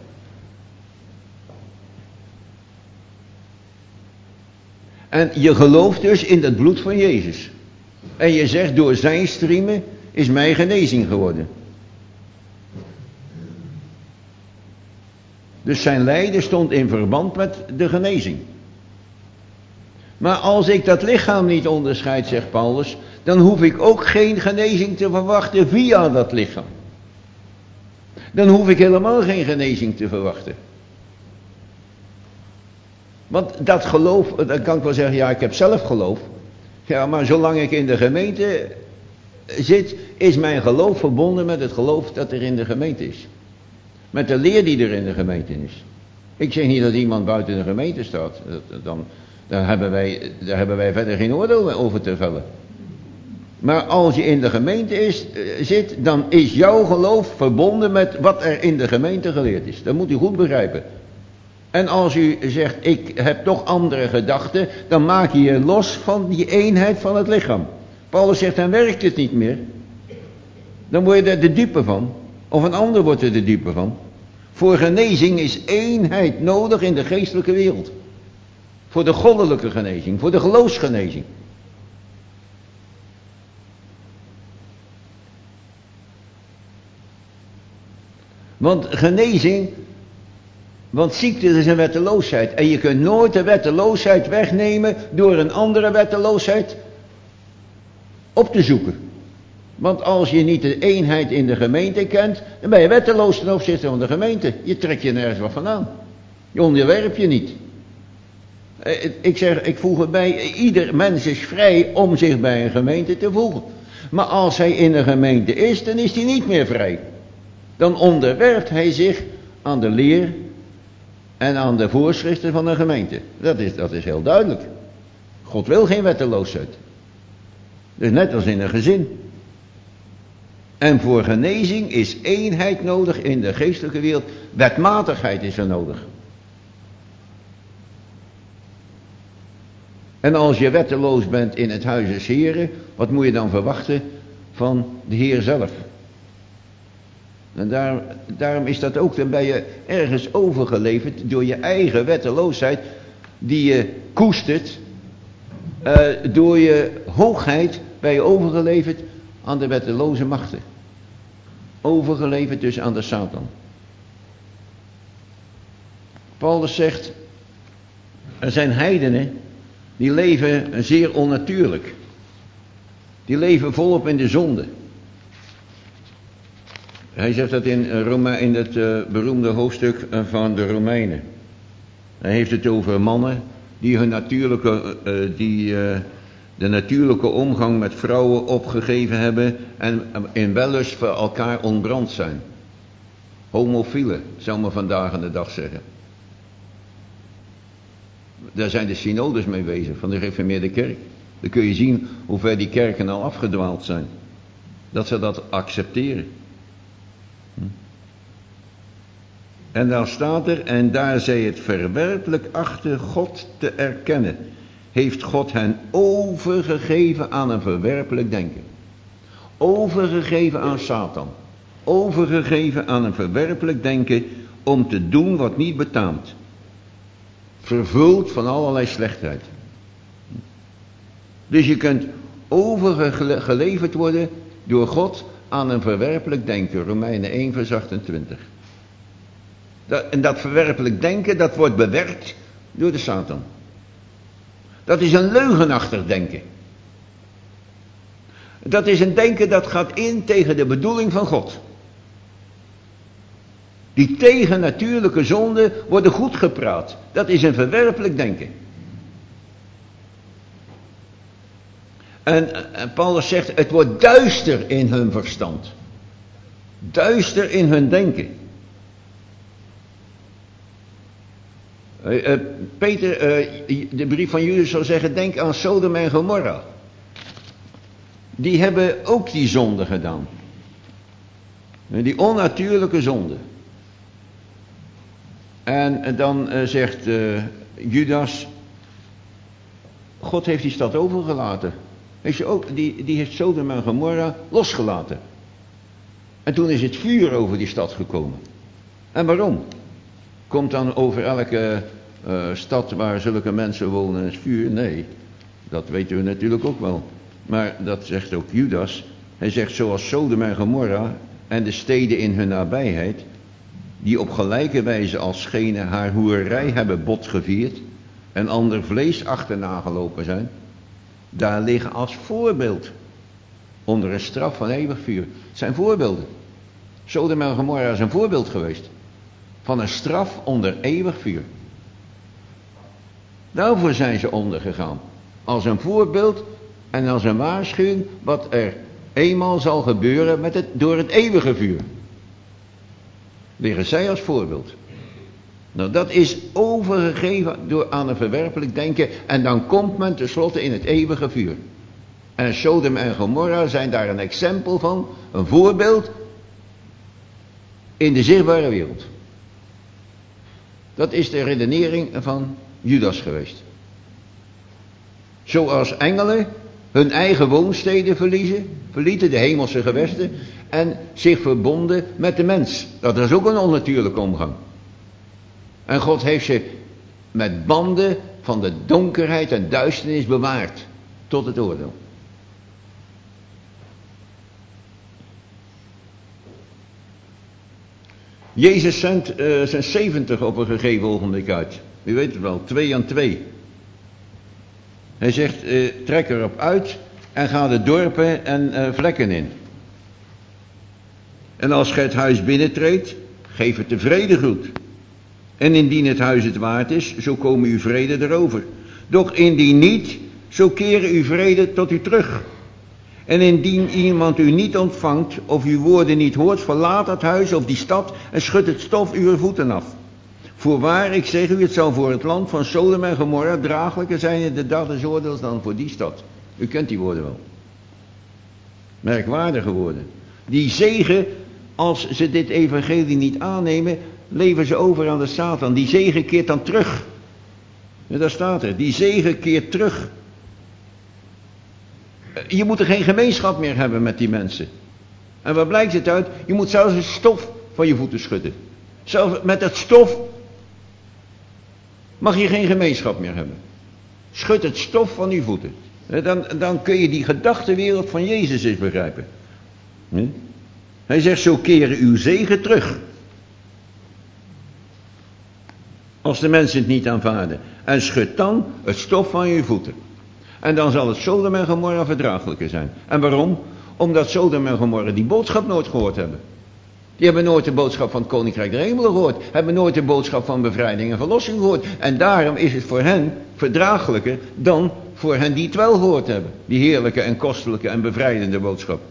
En je gelooft dus in het bloed van Jezus. En je zegt, door zijn striemen is mijn genezing geworden. Dus zijn lijden stond in verband met de genezing. Maar als ik dat lichaam niet onderscheid, zegt Paulus, dan hoef ik ook geen genezing te verwachten via dat lichaam. Dan hoef ik helemaal geen genezing te verwachten. Want dat geloof, dan kan ik wel zeggen, ja, ik heb zelf geloof. Ja, maar zolang ik in de gemeente zit, is mijn geloof verbonden met het geloof dat er in de gemeente is. Met de leer die er in de gemeente is. Ik zeg niet dat iemand buiten de gemeente staat. Dan, daar, hebben wij, daar hebben wij verder geen oordeel over te vellen. Maar als je in de gemeente is, zit, dan is jouw geloof verbonden met wat er in de gemeente geleerd is. Dat moet u goed begrijpen. En als u zegt, ik heb toch andere gedachten, dan maak je je los van die eenheid van het lichaam. Paulus zegt, dan werkt het niet meer. Dan word je er de dupe van. Of een ander wordt er de dupe van. Voor genezing is eenheid nodig in de geestelijke wereld. Voor de goddelijke genezing, voor de geloofsgenezing. Want genezing Want ziekte is een wetteloosheid. En je kunt nooit de wetteloosheid wegnemen door een andere wetteloosheid op te zoeken. Want als je niet de eenheid in de gemeente kent, dan ben je wetteloos ten opzichte van de gemeente. Je trekt je nergens wat van aan. Je onderwerp je niet. Ik zeg, ik voeg erbij, ieder mens is vrij om zich bij een gemeente te voegen. Maar als hij in een gemeente is, dan is hij niet meer vrij. Dan onderwerpt hij zich aan de leer en aan de voorschriften van een gemeente. Dat is, dat is heel duidelijk. God wil geen wetteloosheid. Dus net als in een gezin. En voor genezing is eenheid nodig in de geestelijke wereld. Wetmatigheid is er nodig. En als je wetteloos bent in het huis des Heren, wat moet je dan verwachten van de Heer zelf? En daar, daarom is dat ook, dan ben je ergens overgeleverd door je eigen wetteloosheid, die je koestert, uh, door je hoogheid ben je overgeleverd aan de wetteloze machten. Overgeleverd dus aan de Satan. Paulus zegt, er zijn heidenen die leven zeer onnatuurlijk. Die leven volop in de zonde. Hij zegt dat in, Rome, in het uh, beroemde hoofdstuk van de Romeinen. Hij heeft het over mannen die hun natuurlijke, uh, die uh, de natuurlijke omgang met vrouwen opgegeven hebben en in wellust voor elkaar ontbrand zijn. Homofielen, zou men vandaag aan de dag zeggen. Daar zijn de synodes mee bezig van de gereformeerde kerk. Dan kun je zien hoe ver die kerken al afgedwaald zijn. Dat ze dat accepteren. Hm. En dan staat er, en daar zij het verwerpelijk achter God te erkennen, heeft God hen overgegeven aan een verwerpelijk denken. Overgegeven aan Satan. Overgegeven aan een verwerpelijk denken om te doen wat niet betaamt. Vervuld van allerlei slechtheid. Dus je kunt overgeleverd worden door God aan een verwerpelijk denken. Romeinen één vers achtentwintig. Dat, en dat verwerpelijk denken, dat wordt bewerkt door de Satan. Dat is een leugenachtig denken. Dat is een denken dat gaat in tegen de bedoeling van God. Die tegennatuurlijke zonden worden goed gepraat. Dat is een verwerpelijk denken. En, en Paulus zegt, het wordt duister in hun verstand. Duister in hun denken. Uh, uh, Peter, uh, de brief van Judas zou zeggen, denk aan Sodom en Gomorra. Die hebben ook die zonde gedaan. Die onnatuurlijke zonde. En dan uh, zegt uh, Judas, God heeft die stad overgelaten. Heeft ze ook, die, die heeft Sodom en Gomorra losgelaten. En toen is het vuur over die stad gekomen. En waarom? Komt dan over elke uh, stad waar zulke mensen wonen het vuur? Nee, dat weten we natuurlijk ook wel. Maar dat zegt ook Judas. Hij zegt, zoals Sodom en Gomorra en de steden in hun nabijheid, die op gelijke wijze als schenen haar hoerij hebben botgevierd en ander vlees achterna gelopen zijn, daar liggen als voorbeeld onder een straf van eeuwig vuur. Het zijn voorbeelden. Sodom en Gomorra is een voorbeeld geweest van een straf onder eeuwig vuur. Daarvoor zijn ze ondergegaan. Als een voorbeeld en als een waarschuwing wat er eenmaal zal gebeuren met het, door het eeuwige vuur. Liggen zij als voorbeeld. Nou, dat is overgegeven door aan een verwerpelijk denken en dan komt men tenslotte in het eeuwige vuur. En Sodom en Gomorra zijn daar een exempel van, een voorbeeld in de zichtbare wereld. Dat is de redenering van Judas geweest. Zoals engelen hun eigen woonsteden verliezen, verlieten de hemelse gewesten en zich verbonden met de mens. Dat is ook een onnatuurlijke omgang. En God heeft ze met banden van de donkerheid en duisternis bewaard tot het oordeel. Jezus zendt uh, zijn zeventig op een gegeven ogenblik uit. U weet het wel, twee aan twee. Hij zegt, uh, trek erop uit en ga de dorpen en uh, vlekken in. En als gij het huis binnentreedt, geef het de vredegroet. En indien het huis het waard is, zo komen uw vrede erover. Doch indien niet, zo keren uw vrede tot u terug. En indien iemand u niet ontvangt, of uw woorden niet hoort, verlaat het huis of die stad en schud het stof uw voeten af. Voorwaar, ik zeg u, het zal voor het land van Sodom en Gomorra draaglijker zijn in de dag des oordeels dan voor die stad. U kent die woorden wel. Merkwaardige woorden. Die zegen, als ze dit evangelie niet aannemen, leveren ze over aan de Satan. Die zegen keert dan terug. Ja, daar staat er. Die zegen keert terug. Je moet er geen gemeenschap meer hebben met die mensen. En waar blijkt het uit? Je moet zelfs het stof van je voeten schudden. Zelfs met het stof mag je geen gemeenschap meer hebben. Schud het stof van je voeten. Dan, dan kun je die gedachtenwereld van Jezus eens begrijpen. Hij zegt, zo keren uw zegen terug. Als de mensen het niet aanvaarden. En schud dan het stof van je voeten. En dan zal het Sodom en Gomorra verdraaglijker zijn. En waarom? Omdat Sodom en Gomorra die boodschap nooit gehoord hebben. Die hebben nooit de boodschap van het Koninkrijk der Hemelen gehoord. Hebben nooit de boodschap van bevrijding en verlossing gehoord. En daarom is het voor hen verdraaglijker dan voor hen die het wel gehoord hebben. Die heerlijke en kostelijke en bevrijdende boodschap.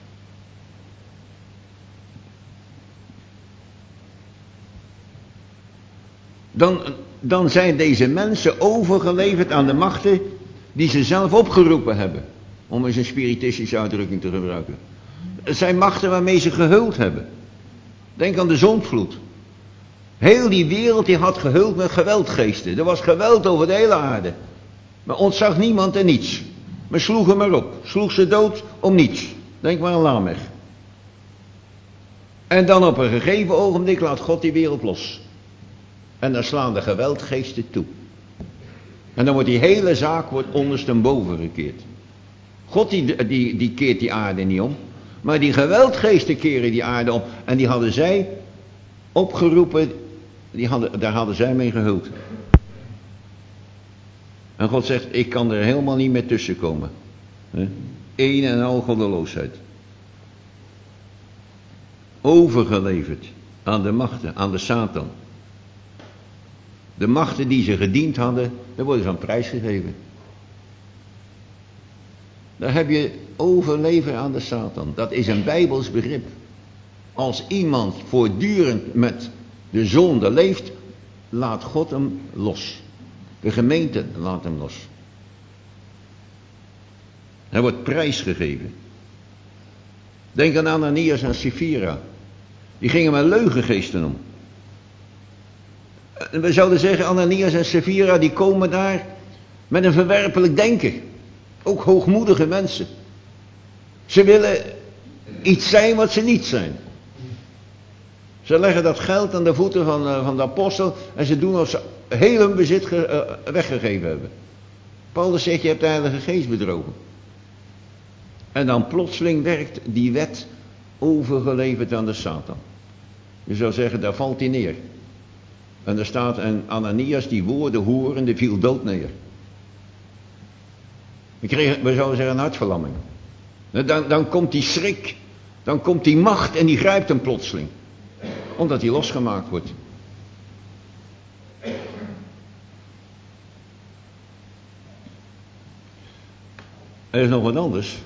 Dan, dan zijn deze mensen overgeleverd aan de machten die ze zelf opgeroepen hebben. Om eens een spiritistische uitdrukking te gebruiken. Het zijn machten waarmee ze gehuld hebben. Denk aan de zondvloed. Heel die wereld die had gehuld met geweldgeesten. Er was geweld over de hele aarde. Maar ontzag niemand en niets. Men sloeg hem maar op. Sloeg ze dood om niets. Denk maar aan Lamech. En dan op een gegeven ogenblik laat God die wereld los. En dan slaan de geweldgeesten toe. En dan wordt die hele zaak wordt ondersteboven gekeerd. God die, die, die keert die aarde niet om. Maar die geweldgeesten keren die aarde om. En die hadden zij opgeroepen. Die hadden, daar hadden zij mee gehuld. En God zegt, ik kan er helemaal niet meer tussen komen. Eén en al goddeloosheid. Overgeleverd aan de machten, aan de Satan. De machten die ze gediend hadden, daar worden ze aan prijs gegeven. Daar heb je overleveren aan de Satan. Dat is een Bijbels begrip. Als iemand voortdurend met de zonde leeft, laat God hem los. De gemeente laat hem los. Hij wordt prijsgegeven. Denk aan Ananias en Sapphira. Die gingen met leugengeesten om. We zouden zeggen, Ananias en Sapphira, die komen daar met een verwerpelijk denken. Ook hoogmoedige mensen. Ze willen iets zijn wat ze niet zijn. Ze leggen dat geld aan de voeten van, uh, van de apostel en ze doen alsof ze heel hun bezit ge, uh, weggegeven hebben. Paulus zegt, je hebt de Heilige Geest bedrogen. En dan plotseling werkt die wet overgeleverd aan de Satan. Je zou zeggen, daar valt hij neer. En er staat, en Ananias die woorden horende viel dood neer. We, kregen, we zouden zeggen een hartverlamming. Dan, dan komt die schrik, dan komt die macht en die grijpt hem plotseling. Omdat hij losgemaakt wordt. Er is nog wat anders.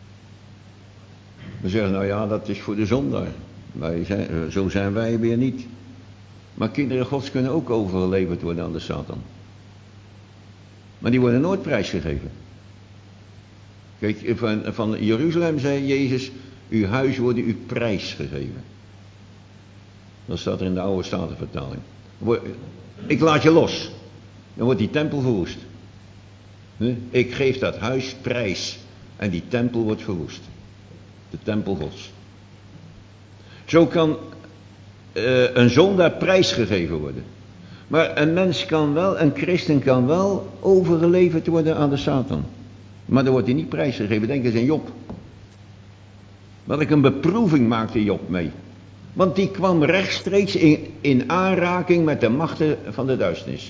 We zeggen, nou ja, dat is voor de zondaar. Wij zijn, zo zijn wij weer niet. Maar kinderen Gods kunnen ook overgeleverd worden aan de Satan. Maar die worden nooit prijsgegeven. Kijk, van, van Jeruzalem zei Jezus, uw huis wordt u prijsgegeven. Dat staat er in de oude Statenvertaling. Ik laat je los. Dan wordt die tempel verwoest. Ik geef dat huis prijs. En die tempel wordt verwoest. De tempel Gods. Zo kan uh, een zondaar prijsgegeven worden. Maar een mens kan wel, een christen kan wel overgeleverd worden aan de Satan. Maar dan wordt hij niet prijsgegeven. Denk eens aan Job. Welk een beproeving maakte Job mee. Want die kwam rechtstreeks in, in aanraking met de machten van de duisternis.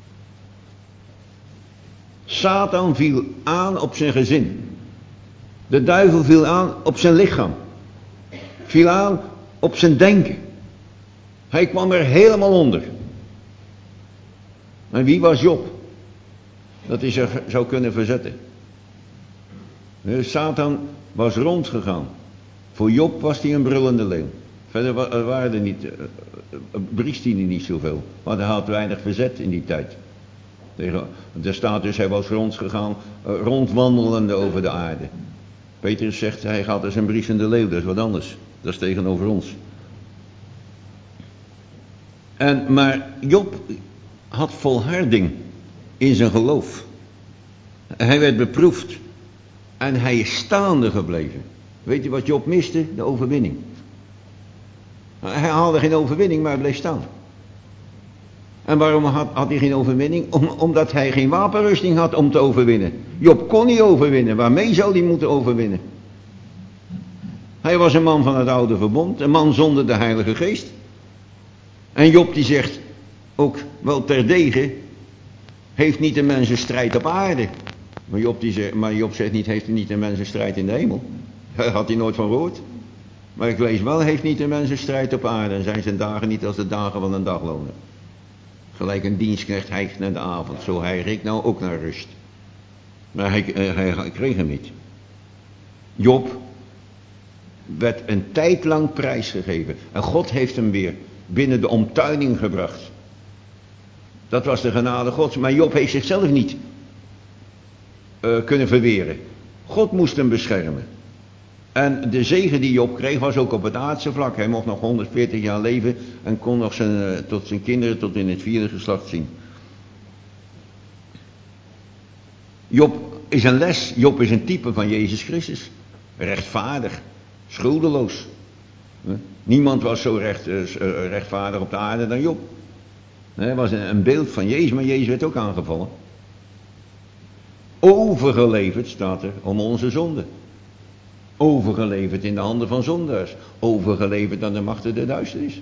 Satan viel aan op zijn gezin. De duivel viel aan op zijn lichaam. Viel aan op zijn denken. Hij kwam er helemaal onder. En wie was Job? Dat hij zich zou kunnen verzetten. Satan was rondgegaan. Voor Job was hij een brullende leeuw. Verder waren er niet, briest hij niet zoveel. Maar hij had weinig verzet in die tijd. Er staat dus, hij was rondgegaan, rondwandelende over de aarde. Petrus zegt, hij gaat als een briesende leeuw, dat is wat anders. Dat is tegenover ons. En, maar Job had volharding in zijn geloof. Hij werd beproefd. En hij is staande gebleven. Weet u wat Job miste? De overwinning. Hij haalde geen overwinning, maar hij bleef staan. En waarom had, had hij geen overwinning? Om, omdat hij geen wapenrusting had om te overwinnen. Job kon niet overwinnen. Waarmee zou hij moeten overwinnen? Hij was een man van het oude verbond. Een man zonder de Heilige Geest. En Job die zegt ook wel terdege, heeft niet de mens een strijd op aarde. Maar Job, die zegt, maar Job zegt niet, heeft niet de mens een strijd in de hemel. Daar had hij nooit van gehoord. Maar ik lees wel, heeft niet de mens een strijd op aarde. En zijn zijn dagen niet als de dagen van een dagloner. Gelijk een dienstknecht hijgt naar de avond. Zo hij reekt nou ook naar rust. Maar hij, hij, hij kreeg hem niet. Job werd een tijd lang prijsgegeven. En God heeft hem weer binnen de omtuining gebracht. Dat was de genade Gods. Maar Job heeft zichzelf niet uh, kunnen verweren. God moest hem beschermen. En de zegen die Job kreeg was ook op het aardse vlak. Hij mocht nog honderdveertig jaar leven en kon nog zijn, uh, tot zijn kinderen tot in het vierde geslacht zien. Job is een les. Job is een type van Jezus Christus. Rechtvaardig. Schuldeloos. Niemand was zo recht, uh, rechtvaardig op de aarde dan Job. Hij was een, een beeld van Jezus, maar Jezus werd ook aangevallen. Overgeleverd staat er om onze zonde. Overgeleverd in de handen van zondaars. Overgeleverd aan de machten der duisternis.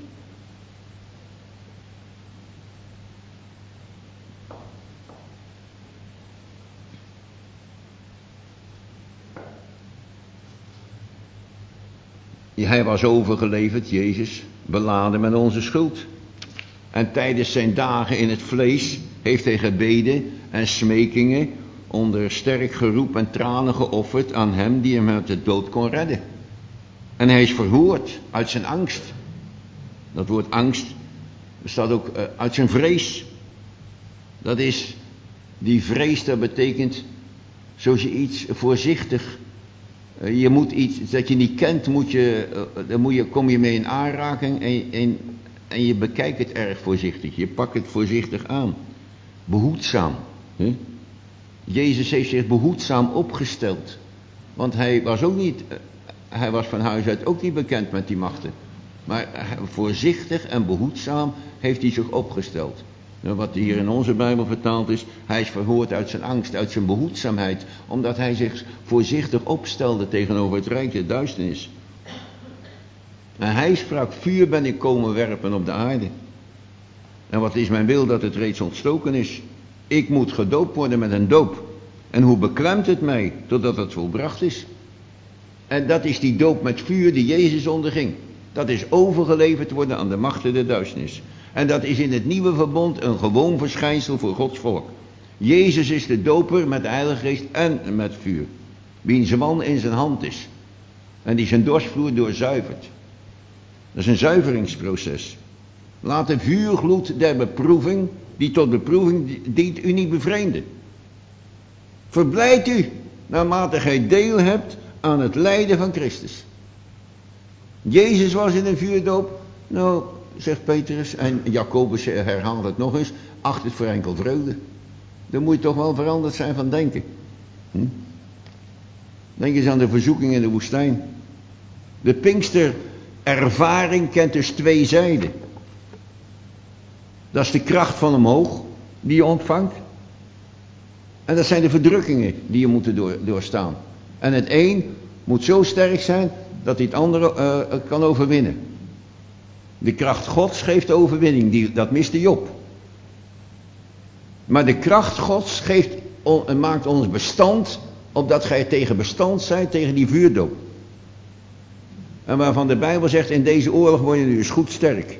Hij was overgeleverd, Jezus, beladen met onze schuld. En tijdens zijn dagen in het vlees heeft hij gebeden en smekingen onder sterk geroep en tranen geofferd aan hem die hem uit de dood kon redden. En hij is verhoord uit zijn angst. Dat woord angst bestaat ook uh, uit zijn vrees. Dat is, die vrees, dat betekent, zoals je iets voorzichtig, uh, je moet iets dat je niet kent, moet je, uh, dan moet je, kom je mee in aanraking en, en, en je bekijkt het erg voorzichtig. Je pakt het voorzichtig aan. Behoedzaam. Huh? Jezus heeft zich behoedzaam opgesteld. Want hij was ook niet, hij was van huis uit ook niet bekend met die machten. Maar voorzichtig en behoedzaam heeft hij zich opgesteld. Wat hier in onze Bijbel vertaald is, hij is verhoord uit zijn angst, uit zijn behoedzaamheid. Omdat hij zich voorzichtig opstelde tegenover het rijk der duisternis. En hij sprak, vuur ben ik komen werpen op de aarde. En wat is mijn wil dat het reeds ontstoken is? Ik moet gedoopt worden met een doop. En hoe beklemt het mij totdat het volbracht is? En dat is die doop met vuur die Jezus onderging. Dat is overgeleverd worden aan de machten der duisternis. En dat is in het nieuwe verbond een gewoon verschijnsel voor Gods volk. Jezus is de doper met de Heilige Geest en met vuur. Wiens man in zijn hand is. En die zijn dorsvloer doorzuivert. Dat is een zuiveringsproces. Laat de vuurgloed der beproeving, die tot beproeving dient, u niet bevreemden. Verblijd u, naarmate gij deel hebt aan het lijden van Christus. Jezus was in een vuurdoop, nou, zegt Petrus, en Jacobus herhaalt het nog eens, acht het voor enkel vreugde. Dan moet je toch wel veranderd zijn van denken. Hm? Denk eens aan de verzoeking in de woestijn. De Pinksterervaring kent dus twee zijden. Dat is de kracht van omhoog die je ontvangt. En dat zijn de verdrukkingen die je moet door, doorstaan. En het een moet zo sterk zijn dat hij het andere uh, kan overwinnen. De kracht Gods geeft overwinning, die, dat miste Job. Maar de kracht Gods geeft, on, maakt ons bestand, opdat gij tegen bestand zijt tegen die vuurdoop. En waarvan de Bijbel zegt, in deze oorlog word je nu eens goed sterk.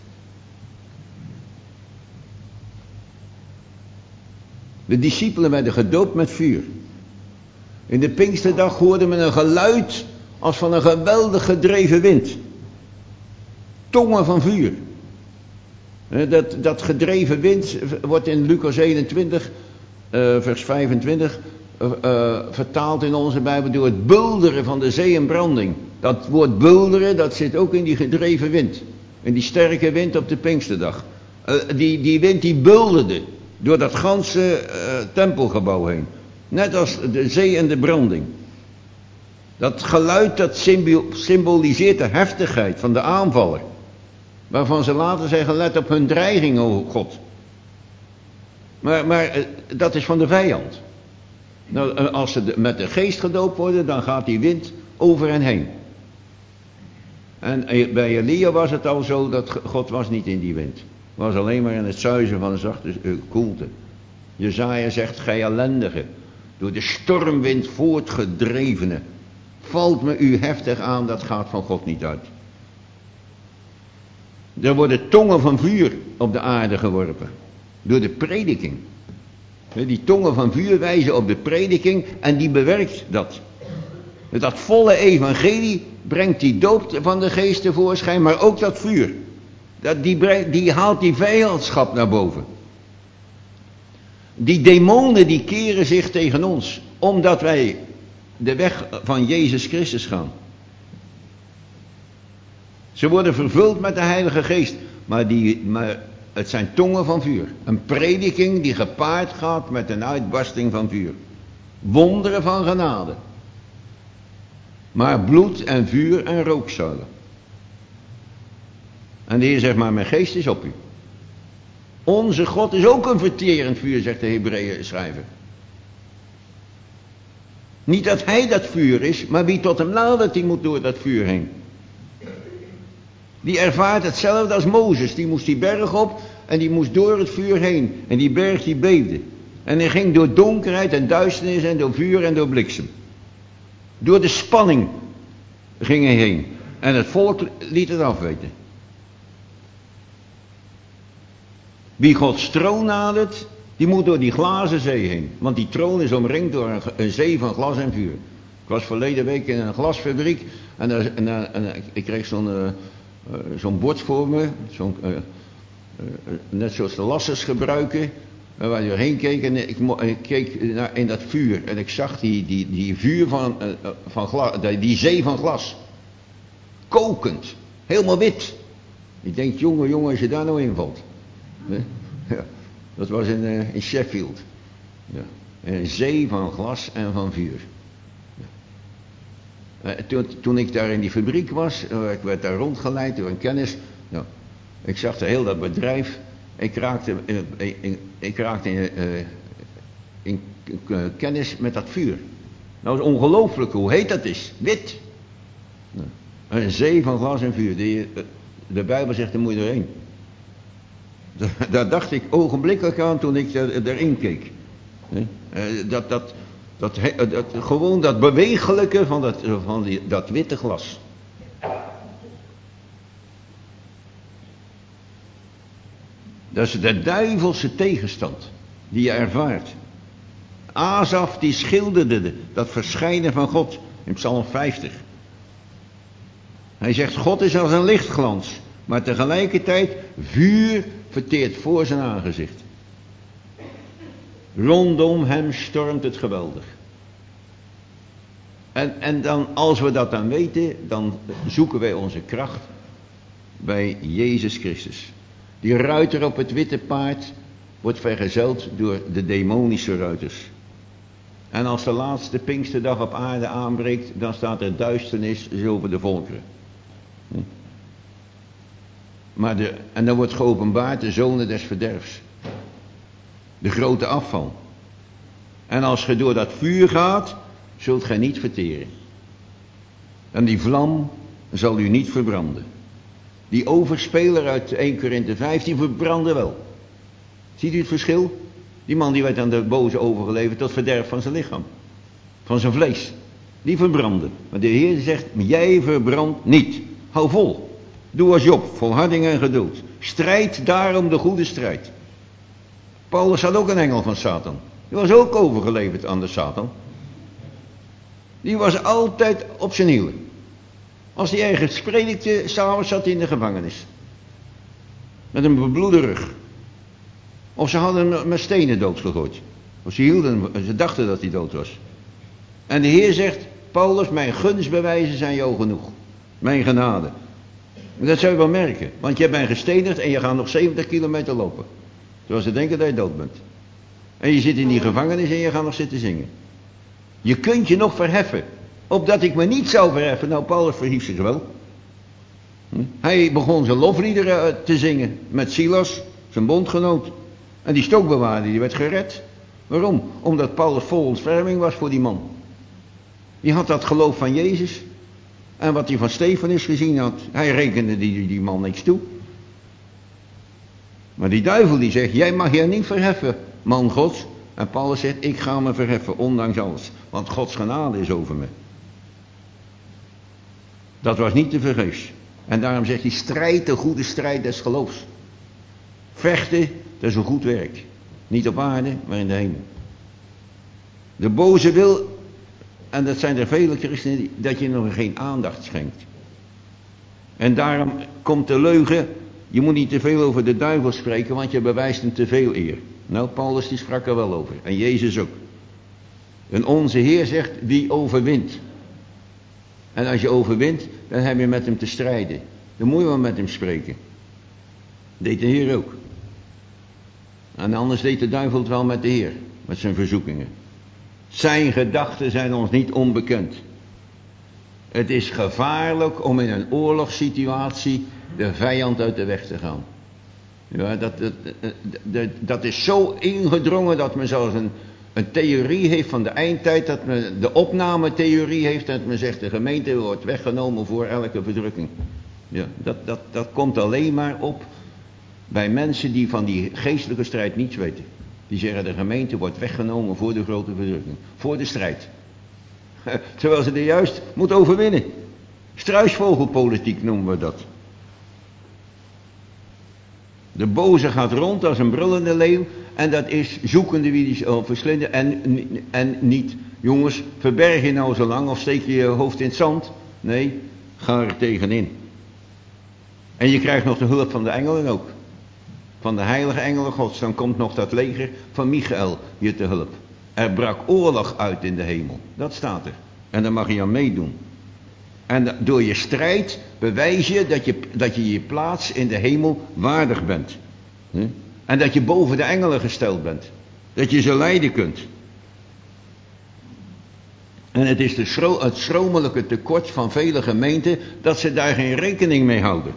De discipelen werden gedoopt met vuur. In de Pinksterdag hoorde men een geluid als van een geweldig gedreven wind. Tongen van vuur. Dat, dat gedreven wind wordt in Lucas eenentwintig, uh, vers vijfentwintig, uh, uh, vertaald in onze Bijbel door het bulderen van de zee en branding. Dat woord bulderen, dat zit ook in die gedreven wind. In die sterke wind op de Pinksterdag. Uh, die, die wind die bulderde door dat ganse uh, tempelgebouw heen. Net als de zee en de branding. Dat geluid dat symboliseert de heftigheid van de aanvaller. Waarvan ze later zeggen, let op hun dreiging, o God. Maar, maar dat is van de vijand. Nou, als ze met de geest gedoopt worden, dan gaat die wind over hen heen. En bij Elia was het al zo dat God was niet in die wind. Was alleen maar in het zuizen van een zachte koelte. Jesaja zegt, gij ellendige, door de stormwind voortgedrevene, valt me u heftig aan, dat gaat van God niet uit. Er worden tongen van vuur op de aarde geworpen. Door de prediking. Die tongen van vuur wijzen op de prediking en die bewerkt dat. Dat volle evangelie brengt die doop van de geest tevoorschijn, maar ook dat vuur. Dat die, brengt, die haalt die vijandschap naar boven. Die demonen die keren zich tegen ons, omdat wij de weg van Jezus Christus gaan. Ze worden vervuld met de Heilige Geest, maar, die, maar het zijn tongen van vuur. Een prediking die gepaard gaat met een uitbarsting van vuur. Wonderen van genade. Maar bloed en vuur en rookzuilen. En de Heer zegt, maar mijn geest is op u. Onze God is ook een verterend vuur, zegt de Hebreeën schrijver. Niet dat hij dat vuur is, maar wie tot hem nadert, die moet door dat vuur heen. Die ervaart hetzelfde als Mozes. Die moest die berg op en die moest door het vuur heen. En die berg die beefde. En hij ging door donkerheid en duisternis en door vuur en door bliksem. Door de spanning ging hij heen. En het volk liet het afweten. Wie Gods troon nadert, die moet door die glazen zee heen. Want die troon is omringd door een, een zee van glas en vuur. Ik was verleden week in een glasfabriek. En, en, en, en ik kreeg zo'n... Uh, Uh, zo'n bord voor me, zo'n, uh, uh, net zoals de lassers gebruiken, uh, waar je doorheen keek en ik, ik keek naar, in dat vuur en ik zag die, die, die vuur van, uh, van glas, die, die zee van glas, kokend, helemaal wit. Ik denk, jongen, jongen, als je daar nou in valt. Nee? Ja, dat was in, uh, in Sheffield. Ja. Een zee van glas en van vuur. Uh, toen, toen ik daar in die fabriek was, uh, ik werd daar rondgeleid door een kennis. Nou, ik zag daar heel dat bedrijf. Ik raakte, uh, ik, ik raakte uh, in uh, kennis met dat vuur. Nou, is ongelooflijk hoe heet dat is. Wit. Nou, een zee van glas en vuur. Die, uh, de Bijbel zegt, daar moet je doorheen. Daar dacht ik ogenblikkelijk aan toen ik uh, erin keek. Uh, dat... dat Dat, dat, gewoon dat bewegelijke van, dat, van die, dat witte glas. Dat is de duivelse tegenstand die je ervaart. Asaf die schilderde dat verschijnen van God in Psalm vijftig. Hij zegt, God is als een lichtglans, maar tegelijkertijd vuur verteert voor zijn aangezicht. Rondom hem stormt het geweldig. En, en dan, als we dat dan weten, dan zoeken wij onze kracht bij Jezus Christus. Die ruiter op het witte paard wordt vergezeld door de demonische ruiters. En als de laatste Pinksterdag op aarde aanbreekt, dan staat er duisternis over de volkeren. Maar de, en dan wordt geopenbaard de zonen des verderfs. De grote afval. En als je door dat vuur gaat, zult gij niet verteren. En die vlam zal u niet verbranden. Die overspeler uit Eerste Korinthe vijf, die verbrandde wel. Ziet u het verschil? Die man die werd aan de boze overgeleverd tot verderf van zijn lichaam. Van zijn vlees. Die verbrandde. Maar de Heer zegt, jij verbrandt niet. Hou vol. Doe als Job, volharding en geduld. Strijd daarom de goede strijd. Paulus had ook een engel van Satan. Die was ook overgeleverd aan de Satan. Die was altijd op zijn hielen. Als hij ergens predikte, s'avonds zat hij in de gevangenis. Met een bebloede rug. Of ze hadden hem met stenen doodgegooid. Of ze hielden, ze dachten dat hij dood was. En de Heer zegt, Paulus, mijn gunstbewijzen zijn jou genoeg. Mijn genade. Dat zou je wel merken. Want je bent gestenigd en je gaat nog zeventig kilometer lopen. Terwijl ze denken dat je dood bent. En je zit in die gevangenis en je gaat nog zitten zingen. Je kunt je nog verheffen. Opdat ik me niet zou verheffen. Nou, Paulus verhief zich wel. Hm? Hij begon zijn lofliederen te zingen. Met Silas, zijn bondgenoot. En die stokbewaarder, die werd gered. Waarom? Omdat Paulus vol ontferming was voor die man. Die had dat geloof van Jezus. En wat hij van Stefanus gezien had. Hij rekende die, die man niks toe. Maar die duivel die zegt, jij mag je niet verheffen, man Gods. En Paulus zegt, ik ga me verheffen, ondanks alles. Want Gods genade is over me. Dat was niet te vergeefs. En daarom zegt hij, strijd de goede strijd des geloofs. Vechten, dat is een goed werk. Niet op aarde, maar in de hemel. De boze wil, en dat zijn er vele christenen, dat je nog geen aandacht schenkt. En daarom komt de leugen, je moet niet te veel over de duivel spreken, want je bewijst hem te veel eer. Nou, Paulus die sprak er wel over. En Jezus ook. En onze Heer zegt, wie overwint. En als je overwint, dan heb je met hem te strijden. Dan moet je wel met hem spreken. Deed de Heer ook. En anders deed de duivel het wel met de Heer. Met zijn verzoekingen. Zijn gedachten zijn ons niet onbekend. Het is gevaarlijk om in een oorlogssituatie de vijand uit de weg te gaan. Ja, dat, dat, dat, dat is zo ingedrongen dat men zelfs een, een theorie heeft van de eindtijd, dat men de opnametheorie heeft, dat men zegt de gemeente wordt weggenomen voor elke verdrukking. Ja, dat, dat, dat komt alleen maar op bij mensen die van die geestelijke strijd niets weten. Die zeggen de gemeente wordt weggenomen voor de grote verdrukking, voor de strijd. Terwijl ze er juist moet overwinnen. Struisvogelpolitiek noemen we dat. De boze gaat rond als een brullende leeuw. En dat is zoekende wie die zal verslinden. En, en niet, jongens, verberg je nou zo lang of steek je je hoofd in het zand. Nee, ga er tegenin. En je krijgt nog de hulp van de engelen ook. Van de heilige engelen gods. Dan komt nog dat leger van Michael je te hulp. Er brak oorlog uit in de hemel. Dat staat er. En daar mag je aan meedoen. En door je strijd bewijs je dat je dat je, je plaats in de hemel waardig bent. En dat je boven de engelen gesteld bent. Dat je ze leiden kunt. En het is de schro- het schromelijke tekort van vele gemeenten dat ze daar geen rekening mee houden.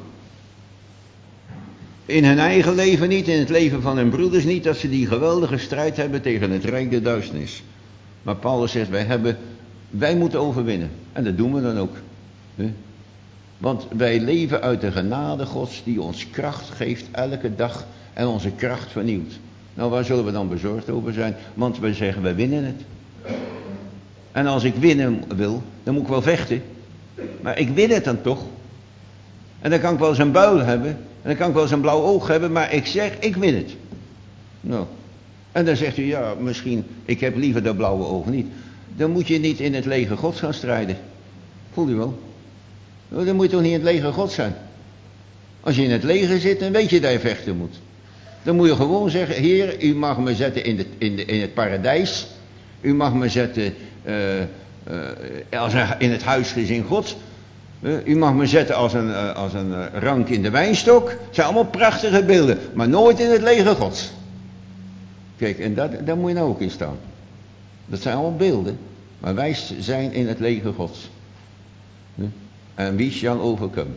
In hun eigen leven niet, in het leven van hun broeders niet, dat ze die geweldige strijd hebben tegen het rijk der duisternis. Maar Paulus zegt, wij, hebben, wij moeten overwinnen. En dat doen we dan ook. Want wij leven uit de genade Gods die ons kracht geeft elke dag en onze kracht vernieuwt. Nou, waar zullen we dan bezorgd over zijn? Want wij zeggen, wij winnen het. En als ik winnen wil, dan moet ik wel vechten. Maar ik win het dan toch. En dan kan ik wel eens een buil hebben. En dan kan ik wel eens een blauw oog hebben. Maar ik zeg, ik win het. Nou. En dan zegt u, ja, misschien, ik heb liever dat blauwe oog niet. Dan moet je niet in het leger Gods gaan strijden. Voel je wel? Dan moet je toch niet in het leger Gods zijn. Als je in het leger zit, dan weet je dat je vechten moet. Dan moet je gewoon zeggen, Heer, u mag me zetten in, de, in, de, in het paradijs. U mag me zetten uh, uh, als een, in het huisgezin Gods. Uh, u mag me zetten als een, uh, als een uh, rank in de wijnstok. Het zijn allemaal prachtige beelden, maar nooit in het leger Gods. Kijk, en dat, daar moet je nou ook in staan. Dat zijn allemaal beelden, maar wij zijn in het leger Gods. Uh, en wie zal overkomen?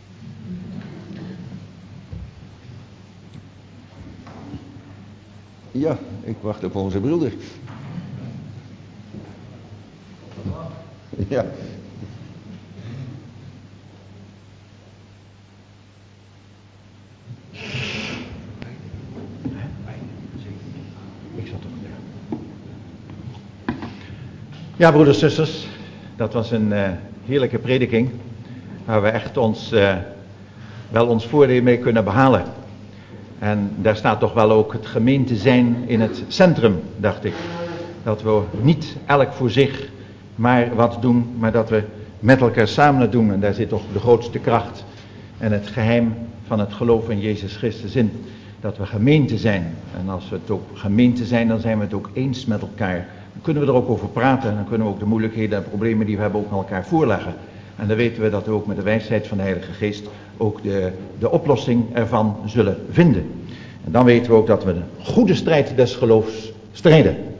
Ja, ik wacht op onze broeder. Ja. Ja, broeders en zusters, dat was een uh, heerlijke prediking, waar we echt ons, uh, wel ons voordeel mee kunnen behalen. En daar staat toch wel ook het gemeente zijn in het centrum, dacht ik. Dat we niet elk voor zich maar wat doen, maar dat we met elkaar samen het doen. En daar zit toch de grootste kracht en het geheim van het geloof in Jezus Christus in. Dat we gemeente zijn. En als we het ook gemeente zijn, dan zijn we het ook eens met elkaar. Dan kunnen we er ook over praten. En dan kunnen we ook de moeilijkheden en problemen die we hebben ook aan elkaar voorleggen. En dan weten we dat we ook met de wijsheid van de Heilige Geest ook de, de oplossing ervan zullen vinden. En dan weten we ook dat we een goede strijd des geloofs strijden.